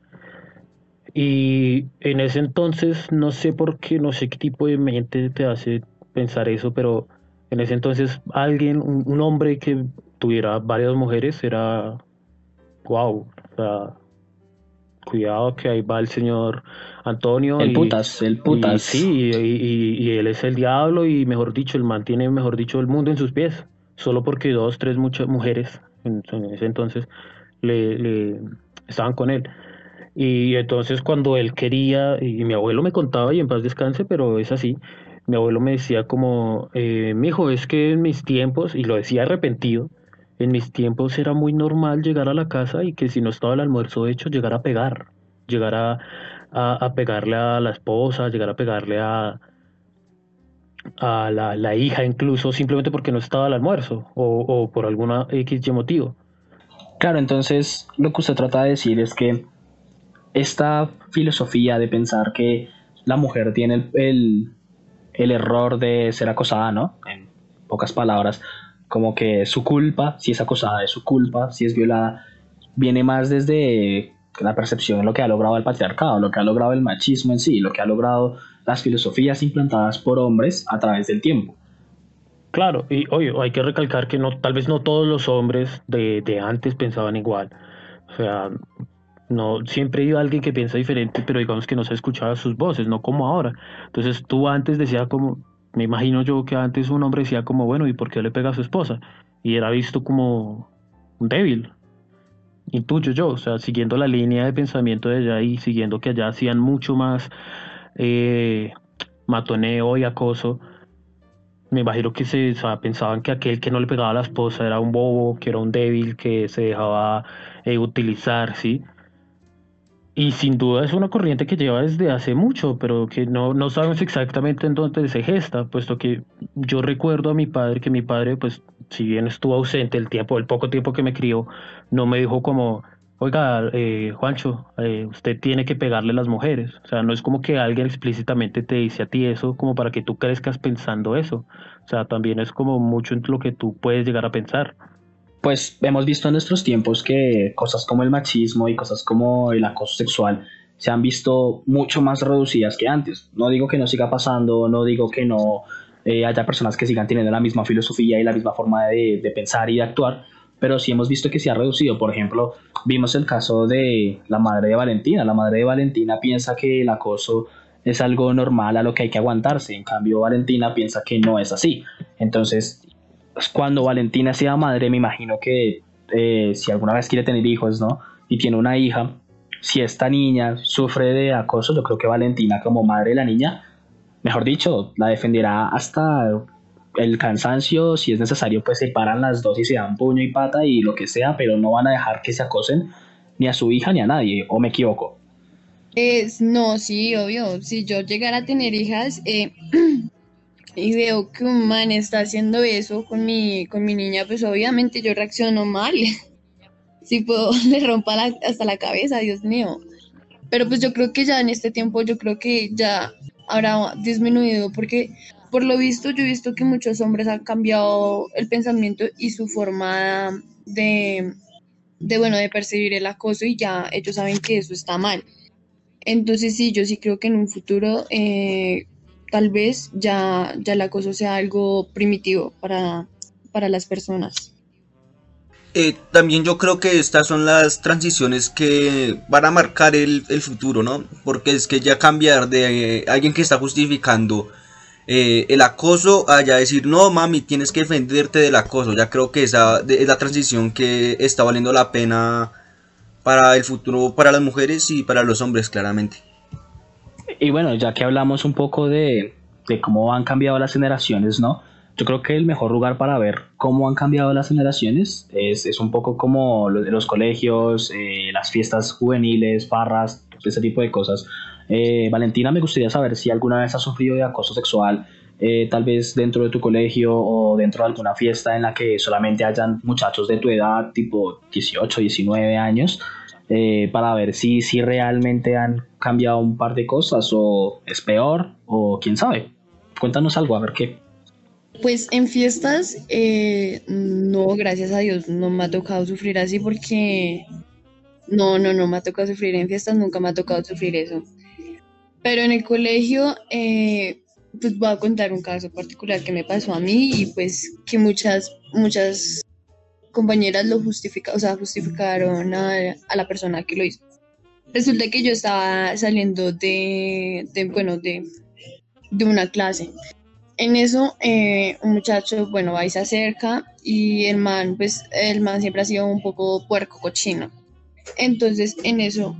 Y en ese entonces, no sé por qué, no sé qué tipo de mente te hace pensar eso, pero en ese entonces alguien, un, un hombre que tuviera varias mujeres era, wow, o sea, cuidado que ahí va el señor Antonio El y, putas, el y putas. sí, y, y- y él es el diablo y mejor dicho, el man tiene, mejor dicho, el mundo en sus pies, solo porque dos, tres muchas mujeres en, en ese entonces le, le estaban con él. Y entonces cuando él quería, y mi abuelo me contaba, y en paz descanse, pero es así, mi abuelo me decía como, eh, mijo, es que en mis tiempos, y lo decía arrepentido, en mis tiempos era muy normal llegar a la casa y que si no estaba el almuerzo hecho, llegar a pegar, llegar a, a, a pegarle a la esposa, llegar a pegarle a, a la, la hija incluso, simplemente porque no estaba el almuerzo o, o por alguna X y motivo. Claro, entonces lo que usted trata de decir es que esta filosofía de pensar que la mujer tiene el, el, el error de ser acosada, ¿no? En pocas palabras, como que es su culpa, si es acosada es su culpa, si es violada, viene más desde la percepción de lo que ha logrado el patriarcado, lo que ha logrado el machismo en sí, lo que ha logrado las filosofías implantadas por hombres a través del tiempo. Claro, y oye, hay que recalcar que no, tal vez no todos los hombres de, de antes pensaban igual. O sea, no, siempre hay alguien que piensa diferente, pero digamos que no se escuchaba sus voces, no como ahora. Entonces tú antes decías como, me imagino yo que antes un hombre decía como, bueno, ¿y por qué le pega a su esposa? Y era visto como un débil, intuyo yo, o sea, siguiendo la línea de pensamiento de allá y siguiendo que allá hacían mucho más eh, matoneo y acoso. Me imagino que se, o sea, pensaban que aquel que no le pegaba a la esposa era un bobo, que era un débil, que se dejaba eh, utilizar, ¿sí? Y sin duda es una corriente que lleva desde hace mucho, pero que no, no sabemos exactamente en dónde se gesta, puesto que yo recuerdo a mi padre, que mi padre, pues, si bien estuvo ausente el tiempo, el poco tiempo que me crió, no me dijo como, oiga, eh, Juancho, eh, usted tiene que pegarle a las mujeres. O sea, no es como que alguien explícitamente te dice a ti eso, como para que tú crezcas pensando eso. O sea, también es como mucho en lo que tú puedes llegar a pensar. Pues hemos visto en nuestros tiempos que cosas como el machismo y cosas como el acoso sexual se han visto mucho más reducidas que antes. No digo que no siga pasando, no digo que no eh, haya personas que sigan teniendo la misma filosofía y la misma forma de, de pensar y de actuar, pero sí hemos visto que se ha reducido. Por ejemplo, vimos el caso de la madre de Valentina. La madre de Valentina piensa que el acoso es algo normal a lo que hay que aguantarse. En cambio, Valentina piensa que no es así. Entonces, pues, cuando Valentina sea madre, me imagino que eh, si alguna vez quiere tener hijos, ¿no? Y tiene una hija, si esta niña sufre de acoso, yo creo que Valentina como madre de la niña, mejor dicho, la defenderá hasta el cansancio, si es necesario, pues se paran las dos y se dan puño y pata y lo que sea, pero no van a dejar que se acosen ni a su hija ni a nadie, o me equivoco. Es, no, sí, obvio. Si yo llegara a tener hijas eh, y veo que un man está haciendo eso con mi, con mi niña, pues obviamente yo reacciono mal. Si puedo, le rompa la- hasta la cabeza, Dios mío. Pero pues yo creo que ya en este tiempo, yo creo que ya habrá disminuido, porque por lo visto, yo he visto que muchos hombres han cambiado el pensamiento y su forma de, de bueno, de percibir el acoso y ya ellos saben que eso está mal. Entonces sí, yo sí creo que en un futuro eh, tal vez ya, ya el acoso sea algo primitivo para, para las personas. Eh, también yo creo que estas son las transiciones que van a marcar el, el futuro, ¿no? Porque es que ya cambiar de eh, alguien que está justificando eh, el acoso a ya decir, no mami, tienes que defenderte del acoso. Ya creo que esa de- es la transición que está valiendo la pena para el futuro, para las mujeres y para los hombres, claramente. Y bueno, ya que hablamos un poco de, de cómo han cambiado las generaciones, ¿no? Yo creo que el mejor lugar para ver cómo han cambiado las generaciones es, es un poco como lo de los colegios, eh, las fiestas juveniles, farras, ese tipo de cosas. Eh, Valentina, me gustaría saber si alguna vez has sufrido de acoso sexual, eh, tal vez dentro de tu colegio o dentro de alguna fiesta en la que solamente hayan muchachos de tu edad, tipo dieciocho, diecinueve años, eh, para ver si, si realmente han cambiado un par de cosas o es peor o quién sabe. Cuéntanos algo, a ver qué. Pues en fiestas, eh, no, gracias a Dios, no me ha tocado sufrir así porque no, no, no me ha tocado sufrir en fiestas, nunca me ha tocado sufrir eso. Pero en el colegio, eh, pues voy a contar un caso particular que me pasó a mí y pues que muchas, muchas compañeras lo justificaron, o sea, justificaron a, a la persona que lo hizo. Resulta que yo estaba saliendo de, de bueno, de, de una clase. En eso, eh, un muchacho, bueno, va y se acerca y el man, pues, el man siempre ha sido un poco puerco, cochino. Entonces, en eso,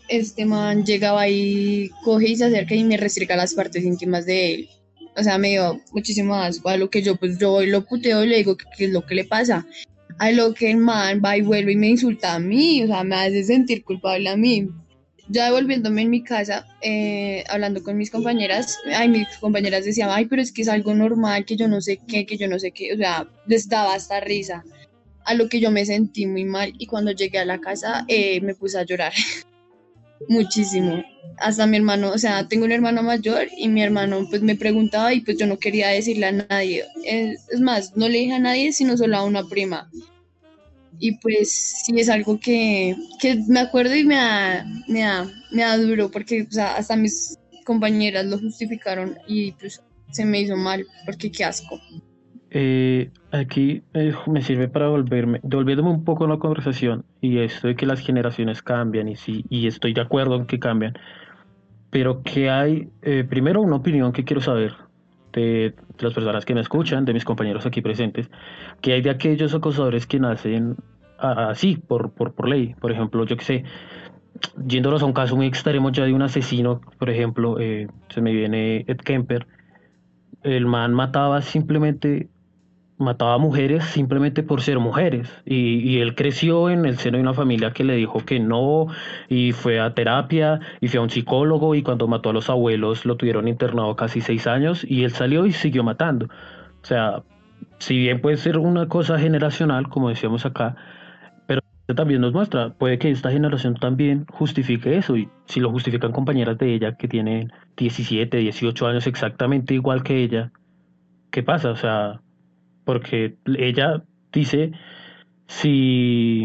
este man llegaba y coge y se acerca y me restriega las partes íntimas de él. O sea, me dio muchísimo asco, a lo que yo pues yo voy y lo puteo y le digo que qué es lo que le pasa. A lo que el man va y vuelve y me insulta a mí, o sea, me hace sentir culpable a mí. Ya devolviéndome en mi casa, eh, hablando con mis compañeras, ay, mis compañeras decían, ay, pero es que es algo normal, que yo no sé qué, que yo no sé qué, o sea, les daba hasta risa. A lo que yo me sentí muy mal y cuando llegué a la casa eh, me puse a llorar muchísimo. Hasta mi hermano, o sea, tengo un hermano mayor y mi hermano pues me preguntaba y pues yo no quería decirle a nadie. Es, es más, no le dije a nadie, sino solo a una prima. Y pues sí es algo que, que me acuerdo y me da, me da, me da duro porque o sea, hasta mis compañeras lo justificaron y pues se me hizo mal porque qué asco. Eh, aquí eh, me sirve para volverme, devolviéndome un poco en la conversación y esto de que las generaciones cambian y sí, y estoy de acuerdo en que cambian, pero que hay, eh, primero una opinión que quiero saber de, de las personas que me escuchan, de mis compañeros aquí presentes, que hay de aquellos acosadores que nacen a- así, por, por, por ley. Por ejemplo, yo que sé, yéndonos a un caso muy extremo ya de un asesino, por ejemplo, eh, se me viene Ed Kemper, el man mataba simplemente mataba mujeres simplemente por ser mujeres y, y él creció en el seno de una familia que le dijo que no y fue a terapia y fue a un psicólogo y cuando mató a los abuelos lo tuvieron internado casi seis años y él salió y siguió matando. O sea, si bien puede ser una cosa generacional, como decíamos acá, pero también nos muestra, puede que esta generación también justifique eso y si lo justifican compañeras de ella que tienen diecisiete dieciocho años exactamente igual que ella, ¿qué pasa? O sea, porque ella dice, si,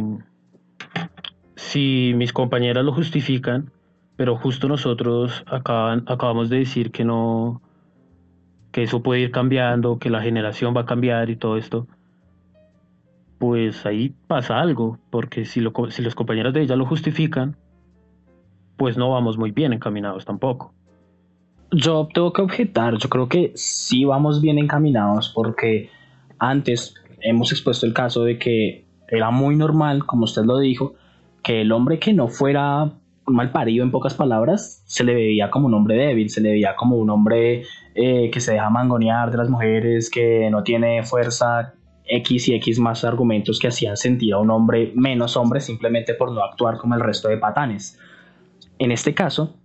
si mis compañeras lo justifican, pero justo nosotros acaban, acabamos de decir que no, que eso puede ir cambiando, que la generación va a cambiar y todo esto, pues ahí pasa algo, porque si, lo, si los compañeros de ella lo justifican, pues no vamos muy bien encaminados tampoco. Yo tengo que objetar, yo creo que sí vamos bien encaminados porque antes hemos expuesto el caso de que era muy normal, como usted lo dijo, que el hombre que no fuera mal parido en pocas palabras, se le veía como un hombre débil, se le veía como un hombre eh, que se deja mangonear de las mujeres, que no tiene fuerza, X y X más argumentos que hacían sentir a un hombre menos hombre simplemente por no actuar como el resto de patanes. En este caso,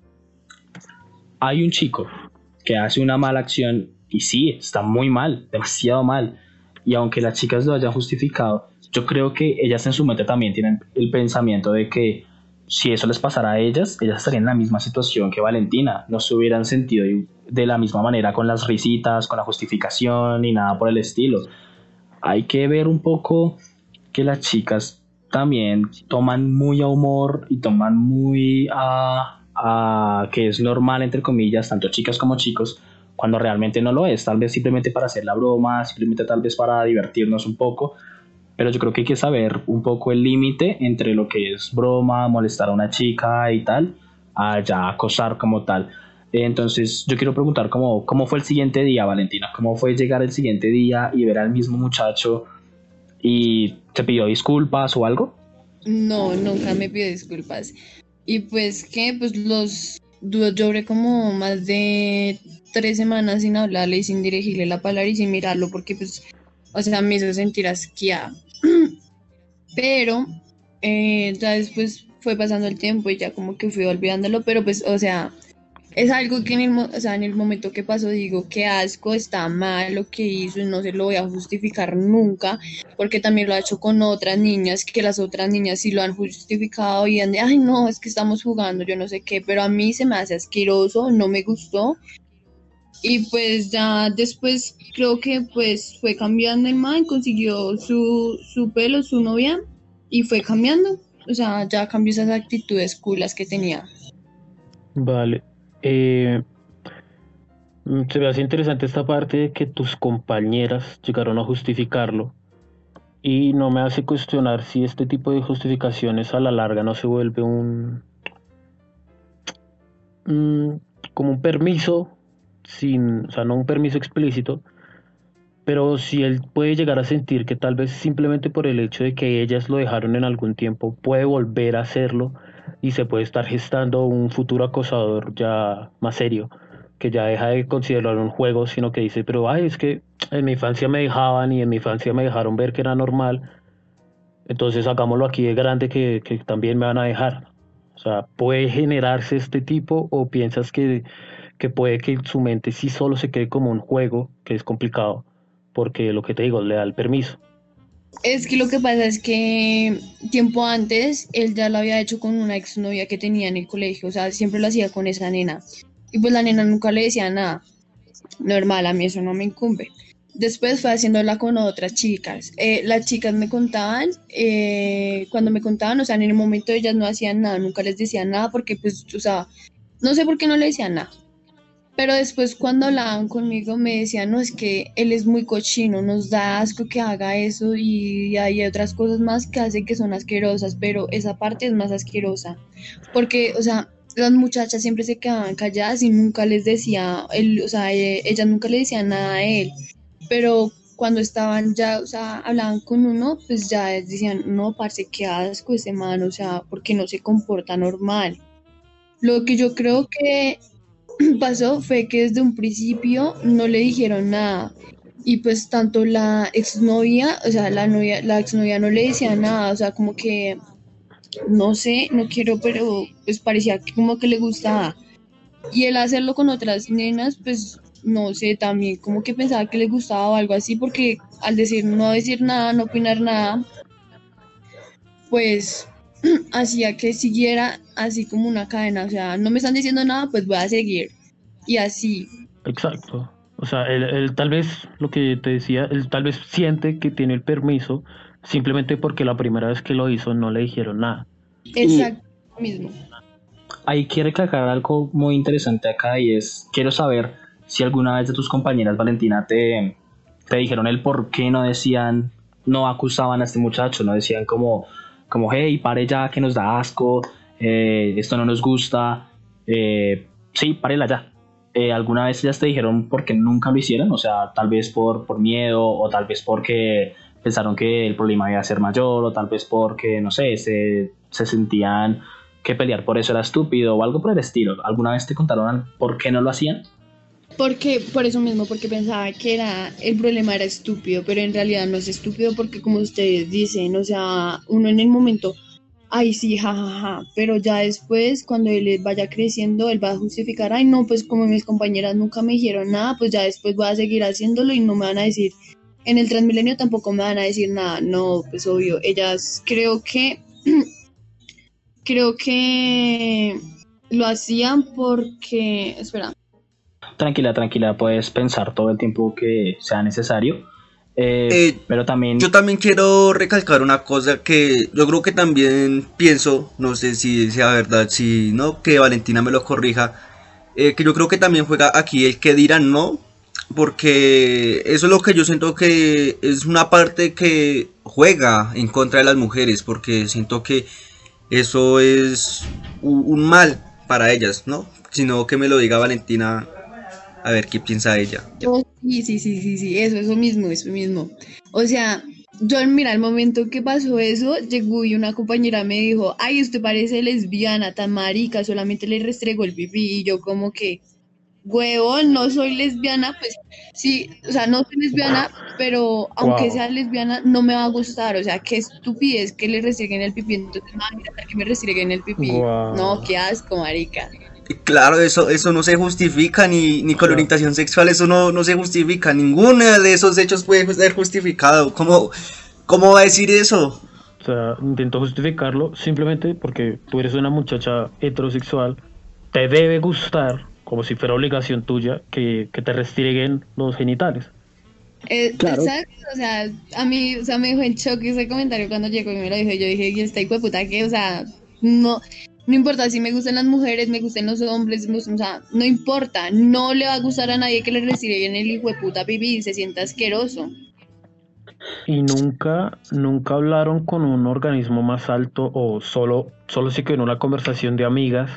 hay un chico que hace una mala acción y sí, está muy mal, demasiado mal. Y aunque las chicas lo hayan justificado, yo creo que ellas en su mente también tienen el pensamiento de que si eso les pasara a ellas, ellas estarían en la misma situación que Valentina, no se hubieran sentido de la misma manera con las risitas, con la justificación ni nada por el estilo. Hay que ver un poco que las chicas también toman muy a humor y toman muy a, a que es normal, entre comillas, tanto chicas como chicos, cuando realmente no lo es, tal vez simplemente para hacer la broma, simplemente tal vez para divertirnos un poco, pero yo creo que hay que saber un poco el límite entre lo que es broma, molestar a una chica y tal, a ya acosar como tal. Entonces yo quiero preguntar cómo, cómo fue el siguiente día, Valentina, cómo fue llegar el siguiente día y ver al mismo muchacho y te pidió disculpas o algo. No, nunca me pidió disculpas. Y pues que, pues los yo lloré como más de tres semanas sin hablarle y sin dirigirle la palabra y sin mirarlo porque pues, o sea, me hizo sentir asqueada. Pero eh, ya después fue pasando el tiempo y ya como que fui olvidándolo, pero pues, o sea, es algo que en el, mo- o sea, en el momento que pasó digo, qué asco, está mal lo que hizo y no se lo voy a justificar nunca, porque también lo ha hecho con otras niñas, que las otras niñas sí lo han justificado y han de, ay no, es que estamos jugando, yo no sé qué, pero a mí se me hace asqueroso, no me gustó. Y pues ya después creo que pues fue cambiando el man, consiguió su, su pelo, su novia, y fue cambiando. O sea, ya cambió esas actitudes culas que tenía. Vale. Eh, mm, se me hace interesante esta parte de que tus compañeras llegaron a justificarlo y no me hace cuestionar si este tipo de justificaciones a la larga no se vuelve un, mm, como un permiso sin, o sea, no un permiso explícito, pero si él puede llegar a sentir que tal vez simplemente por el hecho de que ellas lo dejaron en algún tiempo puede volver a hacerlo y se puede estar gestando un futuro acosador ya más serio, que ya deja de considerarlo un juego, sino que dice, pero ay, es que en mi infancia me dejaban y en mi infancia me dejaron ver que era normal, entonces hagámoslo aquí de grande que, que también me van a dejar. O sea, puede generarse este tipo o piensas que, que puede que su mente sí solo se quede como un juego, que es complicado, porque lo que te digo, le da el permiso. Es que lo que pasa es que tiempo antes él ya lo había hecho con una exnovia que tenía en el colegio, o sea, siempre lo hacía con esa nena. Y pues la nena nunca le decía nada. Normal, a mí eso no me incumbe. Después fue haciéndola con otras chicas. Eh, las chicas me contaban, eh, cuando me contaban, o sea, en el momento ellas no hacían nada, nunca les decían nada porque pues, o sea, no sé por qué no le decían nada. Pero después cuando hablaban conmigo me decían, no, es que él es muy cochino, nos da asco que haga eso y hay otras cosas más que hace que son asquerosas, pero esa parte es más asquerosa. Porque, o sea, las muchachas siempre se quedaban calladas y nunca les decía, él, o sea, eh, ellas nunca le decían nada a él. Pero cuando estaban ya, o sea, hablaban con uno, pues ya decían, no, parce, qué asco ese man, o sea, porque no se comporta normal. Lo que yo creo que pasó fue que desde un principio no le dijeron nada y pues tanto la exnovia, o sea, la novia, la exnovia no le decía nada, o sea, como que no sé, no quiero, pero pues parecía que como que le gustaba. Y él hacerlo con otras nenas, pues no sé, también como que pensaba que le gustaba o algo así, porque al decir no decir nada, no opinar nada, pues hacía que siguiera así como una cadena, o sea, no me están diciendo nada, pues voy a seguir. Y así. Exacto. O sea, él, él tal vez, lo que te decía, él tal vez siente que tiene el permiso simplemente porque la primera vez que lo hizo no le dijeron nada. Y Exacto, mismo. ahí quiero recalcar algo muy interesante acá y es, quiero saber si alguna vez de tus compañeras, Valentina, te, te dijeron el por qué no decían, no acusaban a este muchacho, no decían como, como hey, pare ya que nos da asco, eh, esto no nos gusta, eh, sí, párela ya. Eh, ¿Alguna vez ellas te dijeron por qué nunca lo hicieron? O sea, tal vez por, por miedo o tal vez porque pensaron que el problema iba a ser mayor o tal vez porque, no sé, se, se sentían que pelear por eso era estúpido o algo por el estilo. ¿Alguna vez te contaron por qué no lo hacían? Porque, por eso mismo, porque pensaba que era, el problema era estúpido, pero en realidad no es estúpido porque como ustedes dicen, o sea, uno en el momento, ay sí, jajaja, pero ya después, cuando él vaya creciendo, él va a justificar, ay no, pues como mis compañeras nunca me dijeron nada, pues ya después voy a seguir haciéndolo y no me van a decir, en el Transmilenio tampoco me van a decir nada, no, pues obvio, ellas creo que, creo que lo hacían porque, espera. Tranquila, tranquila, puedes pensar todo el tiempo que sea necesario. Eh, Eh, pero también, yo también quiero recalcar una cosa que yo creo que también pienso, no sé si sea verdad, si no, que Valentina me lo corrija, eh, que yo creo que también juega aquí el que dirán no, porque eso es lo que yo siento que es una parte que juega en contra de las mujeres, porque siento que eso es un, un mal para ellas, ¿no? Sino que me lo diga Valentina, a ver qué piensa ella. Oh, sí, sí, sí, sí, sí, eso, eso mismo, eso mismo. O sea, yo, mira, el momento que pasó eso, llegó y una compañera me dijo, ay, usted parece lesbiana, tan marica, solamente le restregó el pipí, y yo como que, huevón, no soy lesbiana, pues sí, o sea, no soy lesbiana, pero aunque Wow. sea lesbiana, no me va a gustar, o sea, qué estupidez que le restreguen el pipí, entonces me va a encantar que me restreguen el pipí. No, Wow. qué asco, marica. Claro, eso, eso no se justifica ni, ni O con la sea, orientación sexual, eso no, no se justifica. Ninguno de esos hechos puede ser justificado. ¿Cómo, cómo va a decir eso? o sea, intento justificarlo simplemente porque tú eres una muchacha heterosexual, te debe gustar, como si fuera obligación tuya, que, que te restringuen los genitales. Eh, claro, ¿sabes? O sea, a mí, o sea, me dejó en shock ese comentario cuando llegó y me lo dijo. Yo dije, ¿y esta hijo de puta qué? O sea, no, no importa si me gustan las mujeres, me gustan los hombres, me gustan- o sea, no importa. No le va a gustar a nadie que le reciba en el hijo de puta pipí y se sienta asqueroso. Y nunca, nunca hablaron con un organismo más alto o solo, solo se quedó en una conversación de amigas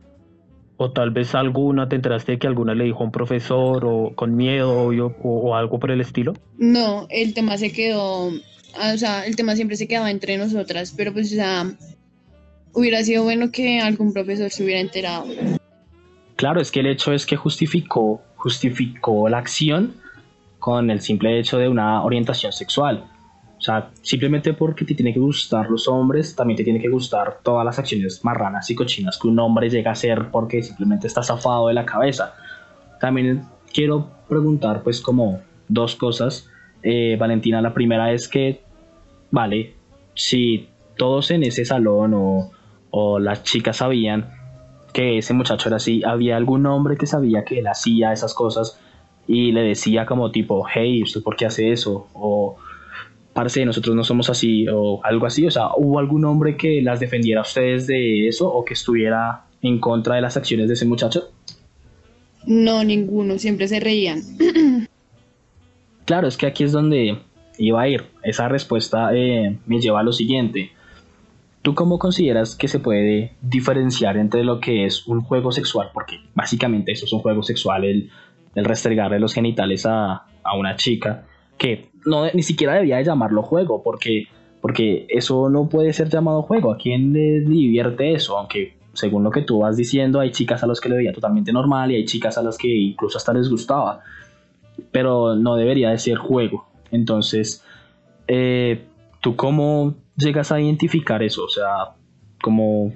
o tal vez alguna, te enteraste de que alguna le dijo a un profesor o con miedo obvio, o, o algo por el estilo. No, el tema se quedó, ah, o sea, el tema siempre se quedaba entre nosotras, pero pues, o sea, hubiera sido bueno que algún profesor se hubiera enterado. Claro, es que el hecho es que justificó, justificó la acción con el simple hecho de una orientación sexual. O sea, simplemente porque te tiene que gustar los hombres, también te tiene que gustar todas las acciones marranas y cochinas que un hombre llega a hacer porque simplemente está zafado de la cabeza. También quiero preguntar pues como dos cosas, eh, Valentina. La primera es que, vale, si todos en ese salón o, o las chicas sabían que ese muchacho era así, ¿había algún hombre que sabía que él hacía esas cosas y le decía como tipo, hey, ¿usted por qué hace eso? O parce, nosotros no somos así, o algo así? O sea, ¿hubo algún hombre que las defendiera a ustedes de eso o que estuviera en contra de las acciones de ese muchacho? No, ninguno, siempre se reían. Claro, es que aquí es donde iba a ir. Esa respuesta eh, me lleva a lo siguiente. ¿Tú cómo consideras que se puede diferenciar entre lo que es un juego sexual? Porque básicamente eso es un juego sexual, el, el restregarle los genitales a, a una chica, que no, ni siquiera debería de llamarlo juego, porque, porque eso no puede ser llamado juego. ¿A quién le divierte eso? Aunque según lo que tú vas diciendo, hay chicas a las que le veía totalmente normal y hay chicas a las que incluso hasta les gustaba, pero no debería de ser juego. Entonces, eh, ¿tú cómo llegas a identificar eso? O sea, como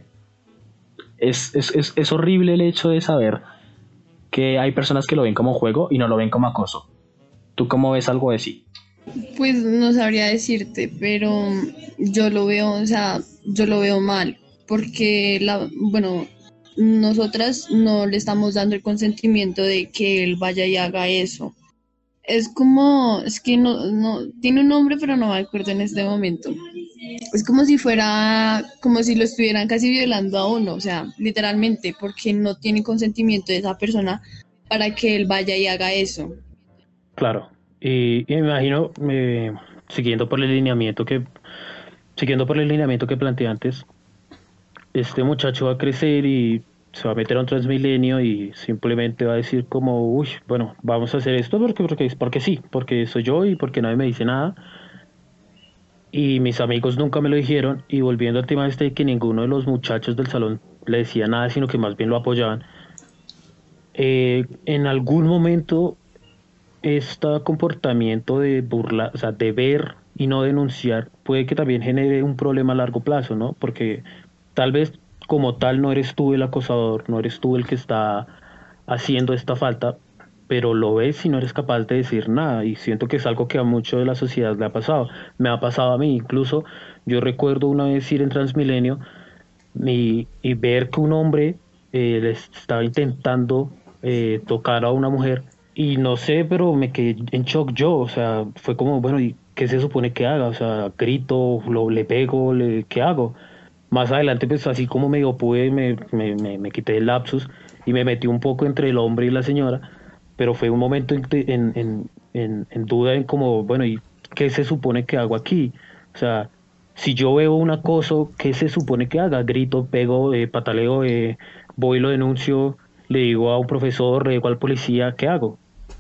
es, es, es, es horrible el hecho de saber que hay personas que lo ven como juego y no lo ven como acoso. ¿Tú cómo ves algo de sí? Pues no sabría decirte, pero yo lo veo, o sea, yo lo veo mal, porque la, bueno, nosotras no le estamos dando el consentimiento de que él vaya y haga eso. Es como, es que no, no, tiene un nombre, pero no me acuerdo en este momento. Es como si fuera, como si lo estuvieran casi violando a uno, o sea, literalmente, porque no tiene consentimiento de esa persona para que él vaya y haga eso. Claro, y, y me imagino, eh, siguiendo por el lineamiento que, siguiendo por el lineamiento que planteé antes, este muchacho va a crecer y se va a meter a un Transmilenio y simplemente va a decir como, uy, bueno, vamos a hacer esto porque, porque, porque sí, porque soy yo y porque nadie me dice nada. Y mis amigos nunca me lo dijeron. Y volviendo al tema este de que ninguno de los muchachos del salón le decía nada, sino que más bien lo apoyaban. Eh, en algún momento este comportamiento de burla, o sea, de ver y no denunciar, puede que también genere un problema a largo plazo, ¿no? Porque tal vez como tal no eres tú el acosador, no eres tú el que está haciendo esta falta, pero lo ves y no eres capaz de decir nada. Y siento que es algo que a mucho de la sociedad le ha pasado. Me ha pasado a mí, incluso yo recuerdo una vez ir en Transmilenio y, y ver que un hombre eh, le estaba intentando eh, tocar a una mujer y no sé, pero me quedé en shock yo, o sea, fue como, bueno, ¿y qué se supone que haga? O sea, grito, lo, le pego, le, ¿qué hago? Más adelante, pues así como medio pude, me, me, me, me quité el lapsus y me metí un poco entre el hombre y la señora, pero fue un momento en, en, en, en, en duda en como, bueno, ¿y qué se supone que hago aquí? O sea, si yo veo un acoso, ¿qué se supone que haga? Grito, pego, eh, pataleo, eh, voy y lo denuncio, le digo a un profesor, le digo al policía, ¿qué hago?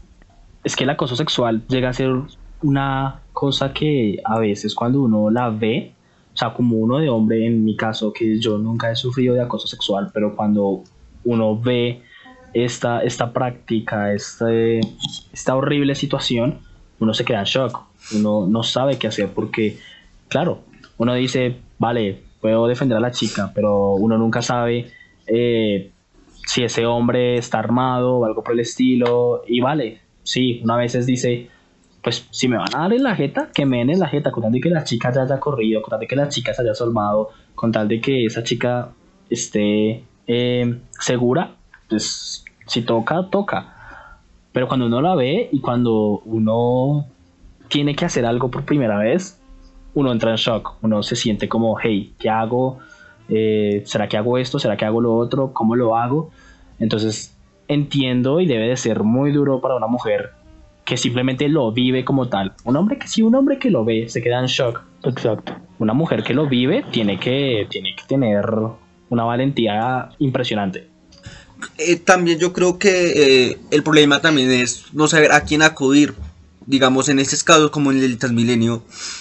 Es que el acoso sexual llega a ser una cosa que a veces cuando uno la ve, o sea, como uno de hombre, en mi caso, que yo nunca he sufrido de acoso sexual, pero cuando uno ve esta, esta práctica, este, esta horrible situación, uno se queda en shock, uno no sabe qué hacer porque, claro, uno dice, vale, puedo defender a la chica, pero uno nunca sabe eh, si ese hombre está armado o algo por el estilo, y vale, sí, una vez dice, pues si me van a dar en la jeta, que me den en la jeta, con tal de que la chica ya haya corrido, con tal de que la chica se haya salvado, con tal de que esa chica esté eh, segura, pues si toca, toca. Pero cuando uno la ve y cuando uno tiene que hacer algo por primera vez, uno entra en shock, uno se siente como, hey, ¿qué hago? Eh, ¿será que hago esto? ¿Será que hago lo otro? ¿Cómo lo hago? Entonces entiendo y debe de ser muy duro para una mujer que simplemente lo vive como tal. Un hombre que si un hombre que lo ve se queda en shock. Exacto. Una mujer que lo vive tiene que, tiene que tener una valentía impresionante. Eh, también yo creo que eh, el problema también es no saber a quién acudir. Digamos, en estos casos como en el Transmilenio,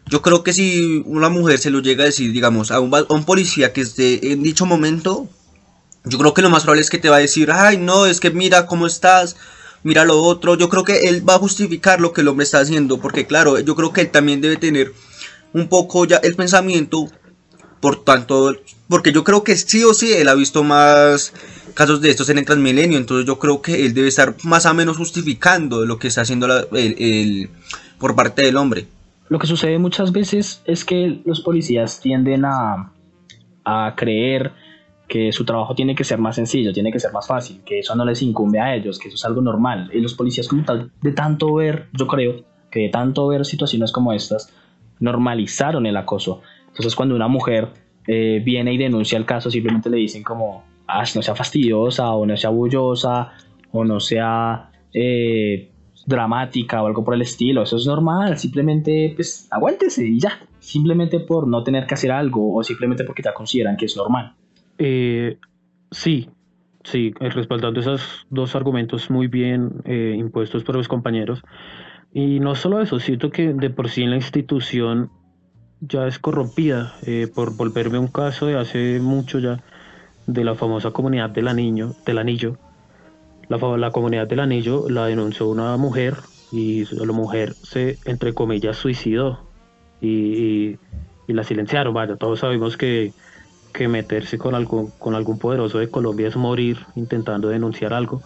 Yo creo que si una mujer se lo llega a decir, digamos, a un, a un policía que esté en dicho momento, yo creo que lo más probable es que te va a decir, ay, no, es que mira cómo estás, mira lo otro. Yo creo que él va a justificar lo que el hombre está haciendo, porque claro, yo creo que él también debe tener un poco ya el pensamiento, por tanto, porque yo creo que sí o sí él ha visto más casos de estos en el Transmilenio, entonces yo creo que él debe estar más o menos justificando lo que está haciendo la, el, el, por parte del hombre. Lo que sucede muchas veces es que los policías tienden a, a creer que su trabajo tiene que ser más sencillo, tiene que ser más fácil, que eso no les incumbe a ellos, que eso es algo normal. Y los policías como tal, de tanto ver, yo creo que de tanto ver situaciones como estas, normalizaron el acoso. Entonces cuando una mujer eh, viene y denuncia el caso, simplemente le dicen como, ah, no sea fastidiosa, o no sea bullosa, o no sea eh, dramática, o algo por el estilo. Eso es normal, simplemente pues aguántese y ya. Simplemente por no tener que hacer algo, o simplemente porque ya consideran que es normal. Eh, sí, sí, eh, respaldando esos dos argumentos muy bien eh, impuestos por mis compañeros. Y no solo eso, siento que de por sí en la institución ya es corrompida, eh, por volverme un caso de hace mucho ya, de la famosa comunidad del anillo, del anillo. La, fa- la comunidad del anillo la denunció una mujer y la mujer se, entre comillas, suicidó y, y, y la silenciaron. Vaya, todos sabemos que que meterse con algún, con algún poderoso de Colombia es morir intentando denunciar algo.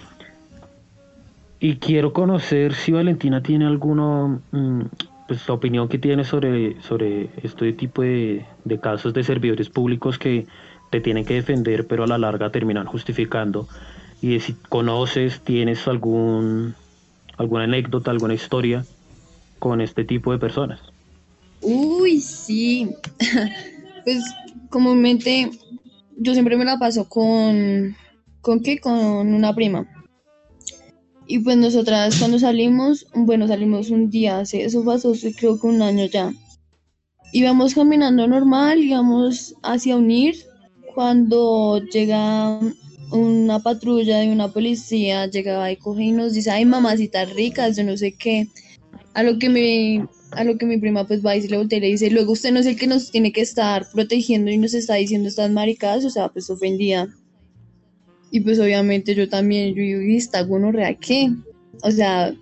Y quiero conocer si Valentina tiene alguna mm, pues, la opinión que tiene sobre, sobre este tipo de, de casos de servidores públicos que te tienen que defender, pero a la larga terminan justificando. Y si conoces, tienes algún alguna anécdota, alguna historia con este tipo de personas. Uy, sí. Pues comúnmente yo siempre me la paso con, ¿con qué? Con una prima. Y pues nosotras cuando salimos, bueno, salimos un día, hace- eso pasó hace creo que un año ya. Íbamos caminando normal, íbamos hacia unir, cuando llega una patrulla de una policía, llegaba y coge y nos dice, ay, mamacitas ricas, yo no sé qué. A lo que mi, a lo que mi prima pues va y se le voltea y le dice, luego usted no es el que nos tiene que estar protegiendo y nos está diciendo estas maricadas, o sea, pues ofendida. Y pues obviamente yo también, yo digo, ¿y esta gonorrea qué? O sea,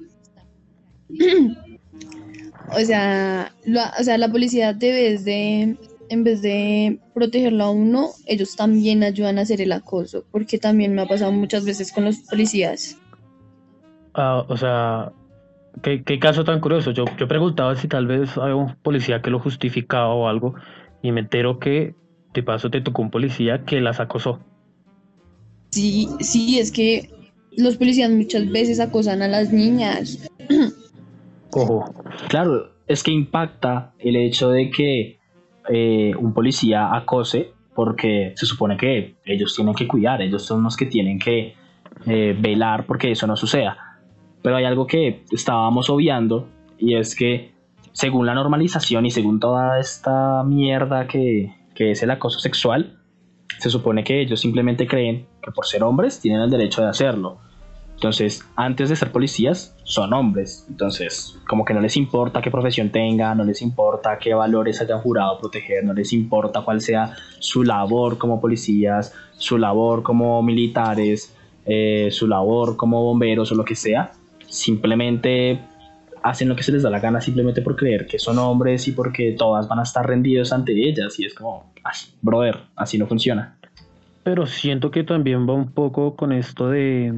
o sea, la, o sea, la policía debe de, en vez de protegerlo a uno, ellos también ayudan a hacer el acoso, porque también me ha pasado muchas veces con los policías. Ah, o sea, ¿Qué, qué caso tan curioso? Yo, yo preguntaba si tal vez hay un policía que lo justificaba o algo, y me entero que de paso te tocó un policía que las acosó. Sí, sí, es que los policías muchas veces acosan a las niñas. Ojo, Claro, es que impacta el hecho de que eh, un policía acose porque se supone que ellos tienen que cuidar, ellos son los que tienen que eh, velar porque eso no suceda. Pero hay algo que estábamos obviando y es que según la normalización y según toda esta mierda que, que es el acoso sexual, se supone que ellos simplemente creen que por ser hombres tienen el derecho de hacerlo. Entonces, antes de ser policías, son hombres. Entonces, como que no les importa qué profesión tengan, no les importa qué valores hayan jurado proteger, no les importa cuál sea su labor como policías, su labor como militares, eh, su labor como bomberos o lo que sea. Simplemente hacen lo que se les da la gana simplemente por creer que son hombres y porque todas van a estar rendidos ante ellas. Y es como, ay, brother, así no funciona. pero siento que también va un poco con esto de...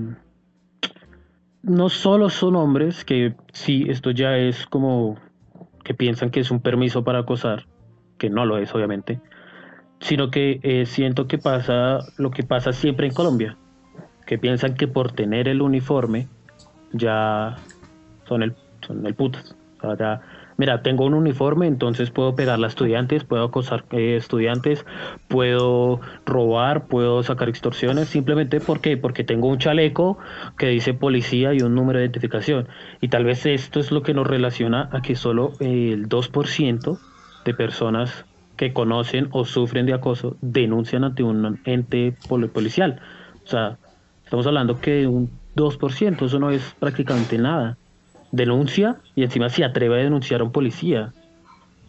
No solo son hombres, que sí, esto ya es como que piensan que es un permiso para acosar, que no lo es obviamente, sino que eh, siento que pasa lo que pasa siempre en Colombia, que piensan que por tener el uniforme ya son el, son el putas. O sea, ya, mira, tengo un uniforme, entonces puedo pegarle a estudiantes, puedo acosar eh, estudiantes, puedo robar, puedo sacar extorsiones, simplemente ¿por qué? Porque tengo un chaleco que dice policía y un número de identificación. Y tal vez esto es lo que nos relaciona a que solo eh, el dos por ciento de personas que conocen o sufren de acoso denuncian ante un ente pol- policial. O sea, estamos hablando que un dos por ciento, eso no es prácticamente nada. Denuncia y encima se atreve a denunciar a un policía.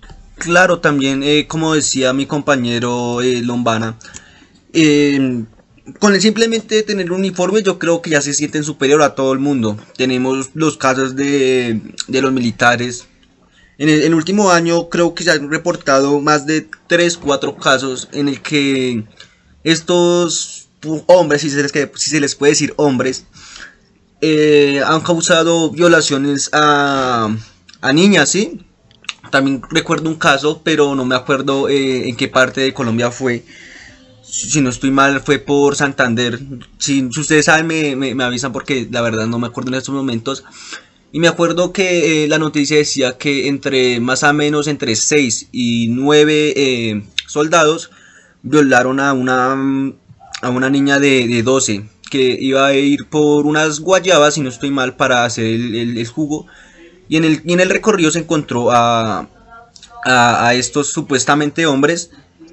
claro, también, eh, como decía mi compañero eh, Lombana, eh, con el simplemente tener un uniforme yo creo que ya se sienten superior a todo el mundo. Tenemos los casos de, de los militares. En el, en el último año creo que se han reportado más de tres cuatro casos en el que estos hombres, si se les, si se les puede decir hombres, eh, han causado violaciones a, a niñas, ¿sí? También recuerdo un caso, pero no me acuerdo eh, en qué parte de Colombia fue. Si no estoy mal, fue por Santander. Si, si ustedes saben, me, me, me avisan porque la verdad no me acuerdo en estos momentos. Y me acuerdo que eh, la noticia decía que entre más o menos entre seis y nueve eh, soldados violaron a una, a una niña de, de doce que iba a ir por unas guayabas, si no estoy mal, para hacer el, el, el jugo. Y en el, y en el recorrido se encontró a, a, a estos supuestamente hombres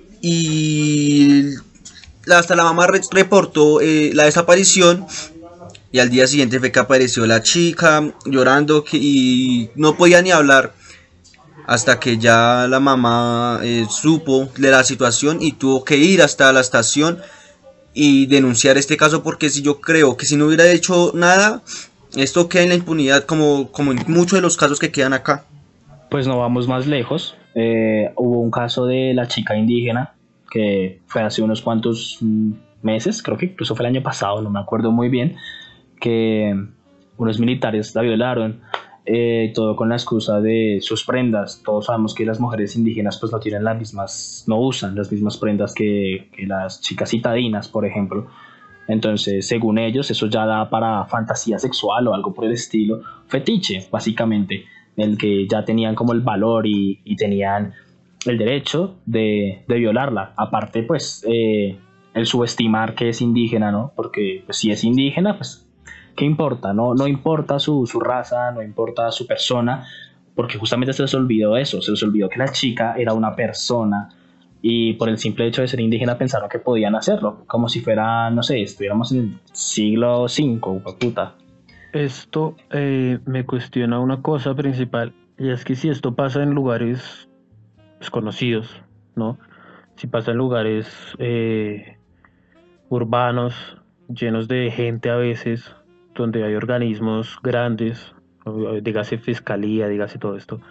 y hasta la mamá re reportó eh, la desaparición. Y al día siguiente fue que apareció la chica llorando que, y no podía ni hablar hasta que ya la mamá eh, supo de la situación y tuvo que ir hasta la estación y denunciar este caso, porque si yo creo que si no hubiera hecho nada, esto queda en la impunidad como, como en muchos de los casos que quedan acá. Pues no vamos más lejos. Eh, hubo un caso de la chica indígena que fue hace unos cuantos meses, creo que incluso fue el año pasado, no me acuerdo muy bien, que unos militares la violaron, eh, todo con la excusa de sus prendas. Todos sabemos que las mujeres indígenas pues no tienen las mismas, no usan las mismas prendas que, que las chicas citadinas, por ejemplo. Entonces, según ellos, eso ya da para fantasía sexual o algo por el estilo, fetiche, básicamente, en el que ya tenían como el valor y, y tenían el derecho de, de violarla. Aparte, pues, eh, el subestimar que es indígena, ¿no? Porque pues, si es indígena, pues ¿qué importa? No, no importa su, su raza, no importa su persona, porque justamente se les olvidó eso, se les olvidó que la chica era una persona y por el simple hecho de ser indígena pensaron que podían hacerlo, como si fuera, no sé, estuviéramos en el siglo cinco, puta. Esto eh, me cuestiona una cosa principal, y es que si esto pasa en lugares desconocidos, ¿no? Si pasa en lugares eh, urbanos, llenos de gente a veces, donde hay organismos grandes, dígase fiscalía, dígase todo esto.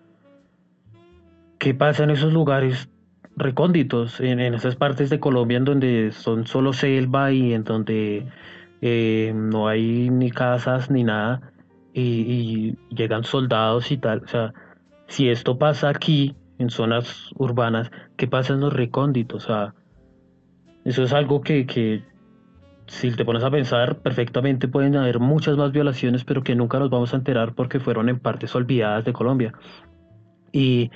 ¿Qué pasa en esos lugares recónditos, en, en esas partes de Colombia en donde son solo selva y en donde eh, no hay ni casas ni nada y, y llegan soldados y tal? O sea, si esto pasa aquí, en zonas urbanas, ¿qué pasa en los recónditos? O sea, eso es algo que, que si te pones a pensar, perfectamente pueden haber muchas más violaciones, pero que nunca nos vamos a enterar porque fueron en partes olvidadas de Colombia. Y,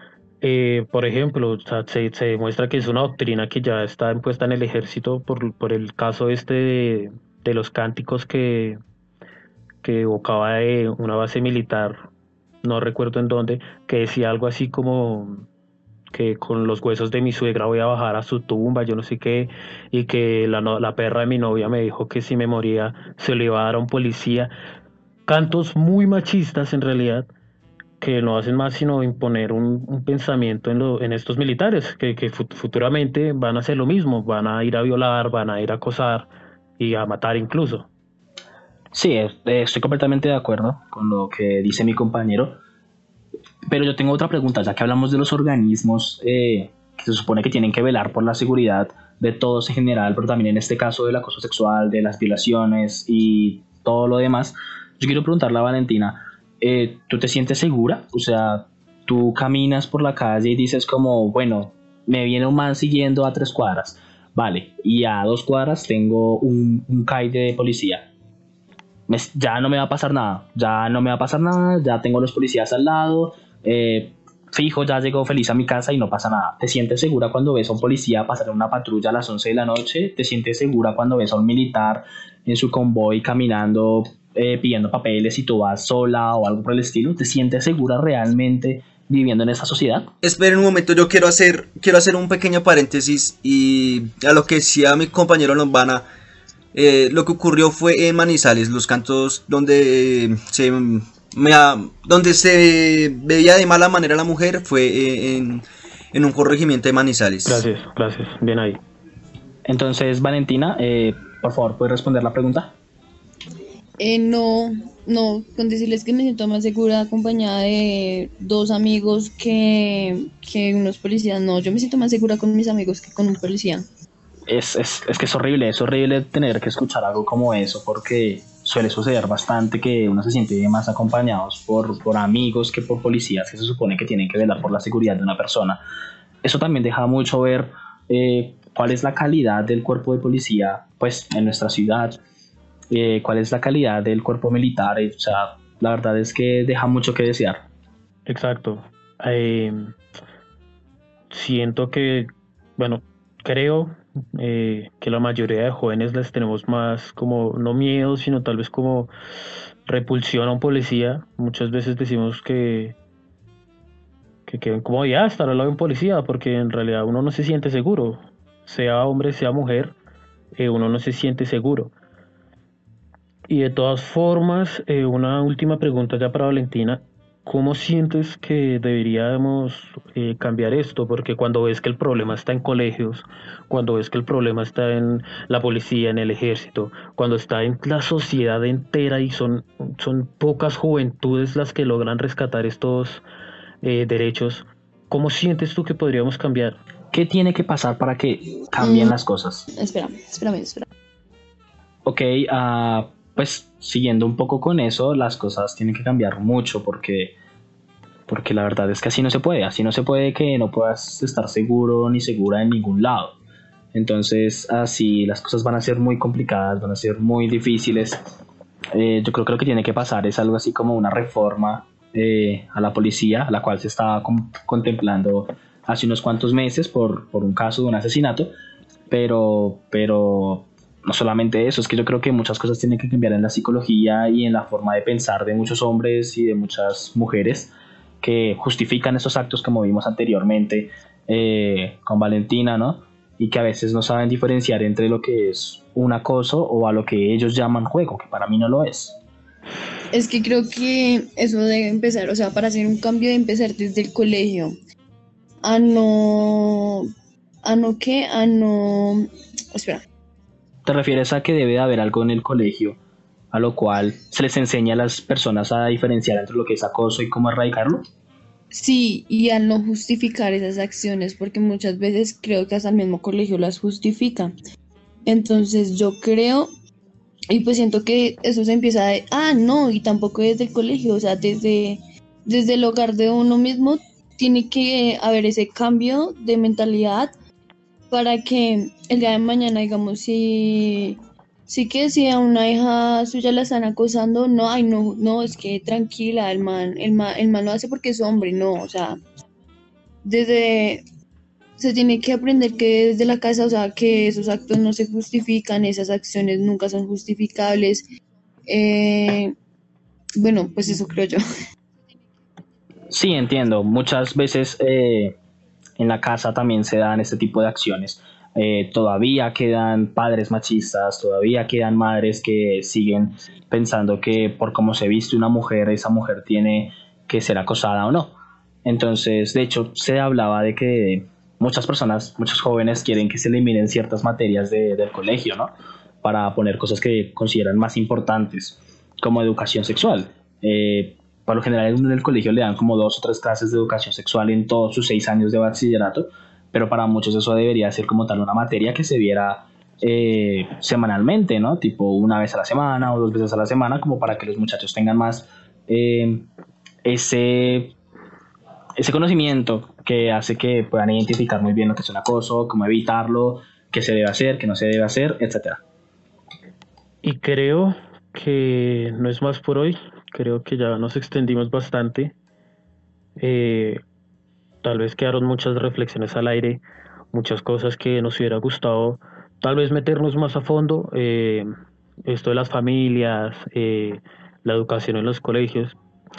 eh, por ejemplo, o sea, se, se demuestra que es una doctrina que ya está impuesta en el ejército por, por el caso este de, de los cánticos que, que evocaba de una base militar, no recuerdo en dónde, que decía algo así como que con los huesos de mi suegra voy a bajar a su tumba, yo no sé qué, y que la, no, la perra de mi novia me dijo que si me moría se le iba a dar a un policía. Cantos muy machistas en realidad, que no hacen más sino imponer un, un pensamiento en, lo, en estos militares, que, que futuramente van a hacer lo mismo, van a ir a violar, van a ir a acosar y a matar incluso. Sí, estoy completamente de acuerdo con lo que dice mi compañero. Pero yo tengo otra pregunta, ya que hablamos de los organismos eh, que se supone que tienen que velar por la seguridad de todos en general, pero también en este caso del acoso sexual, de las violaciones y todo lo demás. Yo quiero preguntarle a Valentina, eh, ¿tú te sientes segura? O sea, tú caminas por la calle y dices como, bueno, me viene un man siguiendo a tres cuadras, vale, y a dos cuadras tengo un, un C A I de policía. Me, ya no me va a pasar nada, ya no me va a pasar nada, ya tengo los policías al lado, eh, fijo, ya llegó feliz a mi casa y no pasa nada. ¿Te sientes segura cuando ves a un policía pasar en una patrulla a las once de la noche? ¿Te sientes segura cuando ves a un militar en su convoy caminando, eh, pidiendo papeles y tú vas sola o algo por el estilo? ¿Te sientes segura realmente viviendo en esa sociedad? Esperen un momento, yo quiero hacer, quiero hacer un pequeño paréntesis y a lo que decía mi compañero Lombana. Eh, lo que ocurrió fue en Manizales, los cantos donde eh, se Me ha- donde se veía de mala manera a la mujer fue eh, en, en un corregimiento de Manizales. Gracias, gracias. Bien ahí. Entonces, Valentina, eh, por favor, ¿puedes responder la pregunta? Eh, no, no, con decirles que me siento más segura acompañada de dos amigos que, que unos policías. No, yo me siento más segura con mis amigos que con un policía. Es, es, es que es horrible, es horrible tener que escuchar algo como eso porque suele suceder bastante que uno se siente más acompañados por, por amigos que por policías que se supone que tienen que velar por la seguridad de una persona. Eso también deja mucho ver eh, cuál es la calidad del cuerpo de policía pues en nuestra ciudad, eh, cuál es la calidad del cuerpo militar, eh, o sea, la verdad es que deja mucho que desear. Exacto. Eh, siento que, bueno, creo eh, que la mayoría de jóvenes les tenemos más como, no miedo, sino tal vez como repulsión a un policía. Muchas veces decimos que, que, que incomodidad estar al lado de un policía, porque en realidad uno no se siente seguro. Sea hombre, sea mujer, eh, uno no se siente seguro. Y de todas formas, eh, una última pregunta ya para Valentina. ¿Cómo sientes que deberíamos eh, cambiar esto? Porque cuando ves que el problema está en colegios, cuando ves que el problema está en la policía, en el ejército, cuando está en la sociedad entera y son, son pocas juventudes las que logran rescatar estos eh, derechos, ¿cómo sientes tú que podríamos cambiar? ¿Qué tiene que pasar para que cambien Mm, las cosas? espérame, espérame, espérame. Ok, ah, pues siguiendo un poco con eso, las cosas tienen que cambiar mucho porque, porque la verdad es que así no se puede, así no se puede que no puedas estar seguro ni segura en ningún lado. Entonces, así las cosas van a ser muy complicadas, van a ser muy difíciles. Eh, yo creo que lo que tiene que pasar es algo así como una reforma eh, a la policía, la cual se estaba com- contemplando hace unos cuantos meses por, por un caso de un asesinato, pero, pero no solamente eso, es que yo creo que muchas cosas tienen que cambiar en la psicología y en la forma de pensar de muchos hombres y de muchas mujeres que justifican esos actos como vimos anteriormente eh, con Valentina, ¿no? Y que a veces no saben diferenciar entre lo que es un acoso o a lo que ellos llaman juego, que para mí no lo es. Es que creo que eso debe empezar, o sea, para hacer un cambio de empezar desde el colegio. A no, a no qué, a no, espera. ¿Te refieres a que debe de haber algo en el colegio a lo cual se les enseña a las personas a diferenciar entre lo que es acoso y cómo erradicarlo? Sí, y al no justificar esas acciones, porque muchas veces creo que hasta el mismo colegio las justifica. Entonces yo creo, y pues siento que eso se empieza de, ah, no, y tampoco desde el colegio, o sea, desde, desde el hogar de uno mismo tiene que haber ese cambio de mentalidad para que el día de mañana, digamos, si, si que si a una hija suya la están acosando, no, ay, no, no, es que tranquila, el man, el man, el man lo hace porque es hombre, no, o sea, desde, se tiene que aprender que desde la casa, o sea, que esos actos no se justifican, esas acciones nunca son justificables. Eh, bueno, pues eso creo yo. Sí, entiendo. Muchas veces eh, en la casa también se dan este tipo de acciones. Eh, todavía quedan padres machistas, todavía quedan madres que siguen pensando que por cómo se viste una mujer, esa mujer tiene que ser acosada o no. Entonces, de hecho, se hablaba de que muchas personas, muchos jóvenes quieren que se eliminen ciertas materias de- del colegio, ¿no? Para poner cosas que consideran más importantes, como educación sexual. Eh, por lo general en el colegio le dan como dos o tres clases de educación sexual en todos sus seis años de bachillerato, pero para muchos eso debería ser como tal una materia que se viera eh, semanalmente, ¿no? Tipo una vez a la semana o dos veces a la semana, como para que los muchachos tengan más eh, ese, ese conocimiento que hace que puedan identificar muy bien lo que es un acoso, cómo evitarlo, qué se debe hacer, qué no se debe hacer, etcétera. Y creo que no es más por hoy, creo que ya nos extendimos bastante. Eh, Tal vez quedaron muchas reflexiones al aire, muchas cosas que nos hubiera gustado, tal vez meternos más a fondo, eh, esto de las familias, eh, la educación en los colegios.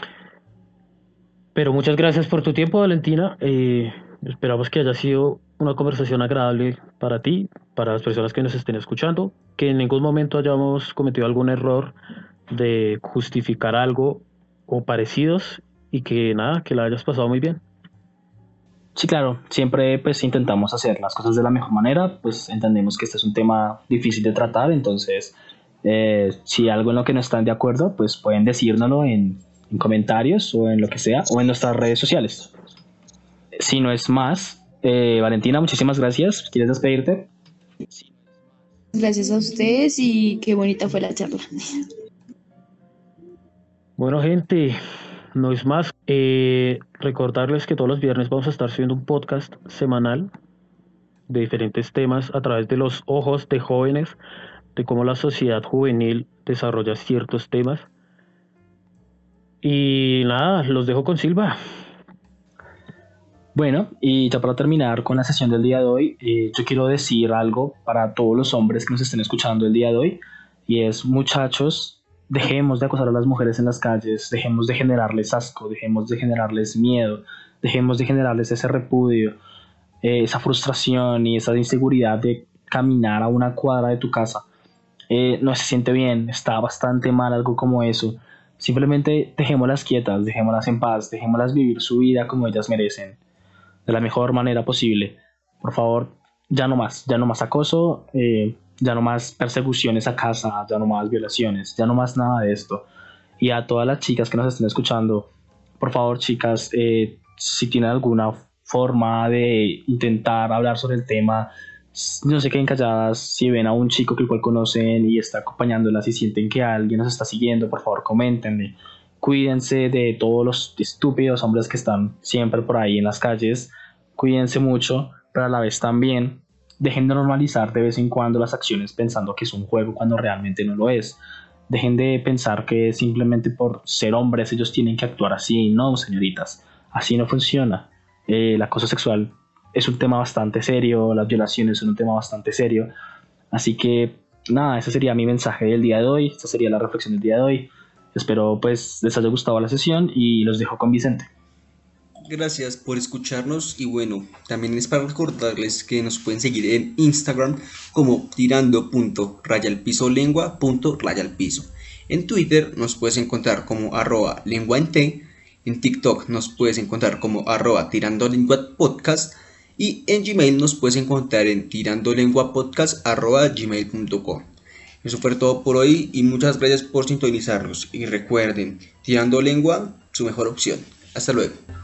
Pero muchas gracias por tu tiempo, Valentina. Eh, esperamos que haya sido una conversación agradable para ti, para las personas que nos estén escuchando, que en ningún momento hayamos cometido algún error de justificar algo o parecidos y que nada, que la hayas pasado muy bien. Sí, claro, siempre pues intentamos hacer las cosas de la mejor manera, pues entendemos que este es un tema difícil de tratar, entonces eh, si algo en lo que no están de acuerdo, pues pueden decírnoslo en, en comentarios o en lo que sea, o en nuestras redes sociales. Si no es más, eh, Valentina, muchísimas gracias. ¿Quieres despedirte? Gracias a ustedes y qué bonita fue la charla. Bueno, gente, no es más. Eh, recordarles que todos los viernes vamos a estar subiendo un podcast semanal de diferentes temas a través de los ojos de jóvenes, de cómo la sociedad juvenil desarrolla ciertos temas. Y nada, los dejo con Silva. Bueno, y ya para terminar con la sesión del día de hoy, eh, yo quiero decir algo para todos los hombres que nos estén escuchando el día de hoy, y es, muchachos, dejemos de acosar a las mujeres en las calles, dejemos de generarles asco, dejemos de generarles miedo, dejemos de generarles ese repudio, eh, esa frustración y esa inseguridad de caminar a una cuadra de tu casa. Eh, no se siente bien, está bastante mal algo como eso. Simplemente dejémoslas quietas, dejémoslas en paz, dejémoslas vivir su vida como ellas merecen, de la mejor manera posible. Por favor, ya no más, ya no más acoso, eh, ya no más persecuciones a casa, ya no más violaciones, ya no más nada de esto. Y a todas las chicas que nos estén escuchando, por favor, chicas, eh, si tienen alguna forma de intentar hablar sobre el tema, no se queden calladas. Si ven a un chico que igual conocen y está acompañándolas y sienten que alguien nos está siguiendo, por favor, coméntenle. Cuídense de todos los estúpidos hombres que están siempre por ahí en las calles. Cuídense mucho, pero a la vez también dejen de normalizar de vez en cuando las acciones pensando que es un juego cuando realmente no lo es. Dejen de pensar que simplemente por ser hombres ellos tienen que actuar así. No, señoritas, así no funciona. Eh, el acoso sexual es un tema bastante serio, las violaciones son un tema bastante serio. Así que nada, ese sería mi mensaje del día de hoy, esta sería la reflexión del día de hoy. Espero pues les haya gustado la sesión y los dejo con Vicente. Gracias por escucharnos y bueno, también es para recordarles que nos pueden seguir en Instagram como tirando punto raya al piso lengua punto raya al piso. En Twitter nos puedes encontrar como arroba lengua en T, en TikTok nos puedes encontrar como arroba tirando lengua podcast y en Gmail nos puedes encontrar en tirando lengua podcast arroba gmail punto com. Eso fue todo por hoy y muchas gracias por sintonizarnos y recuerden, tirando lengua, su mejor opción. Hasta luego.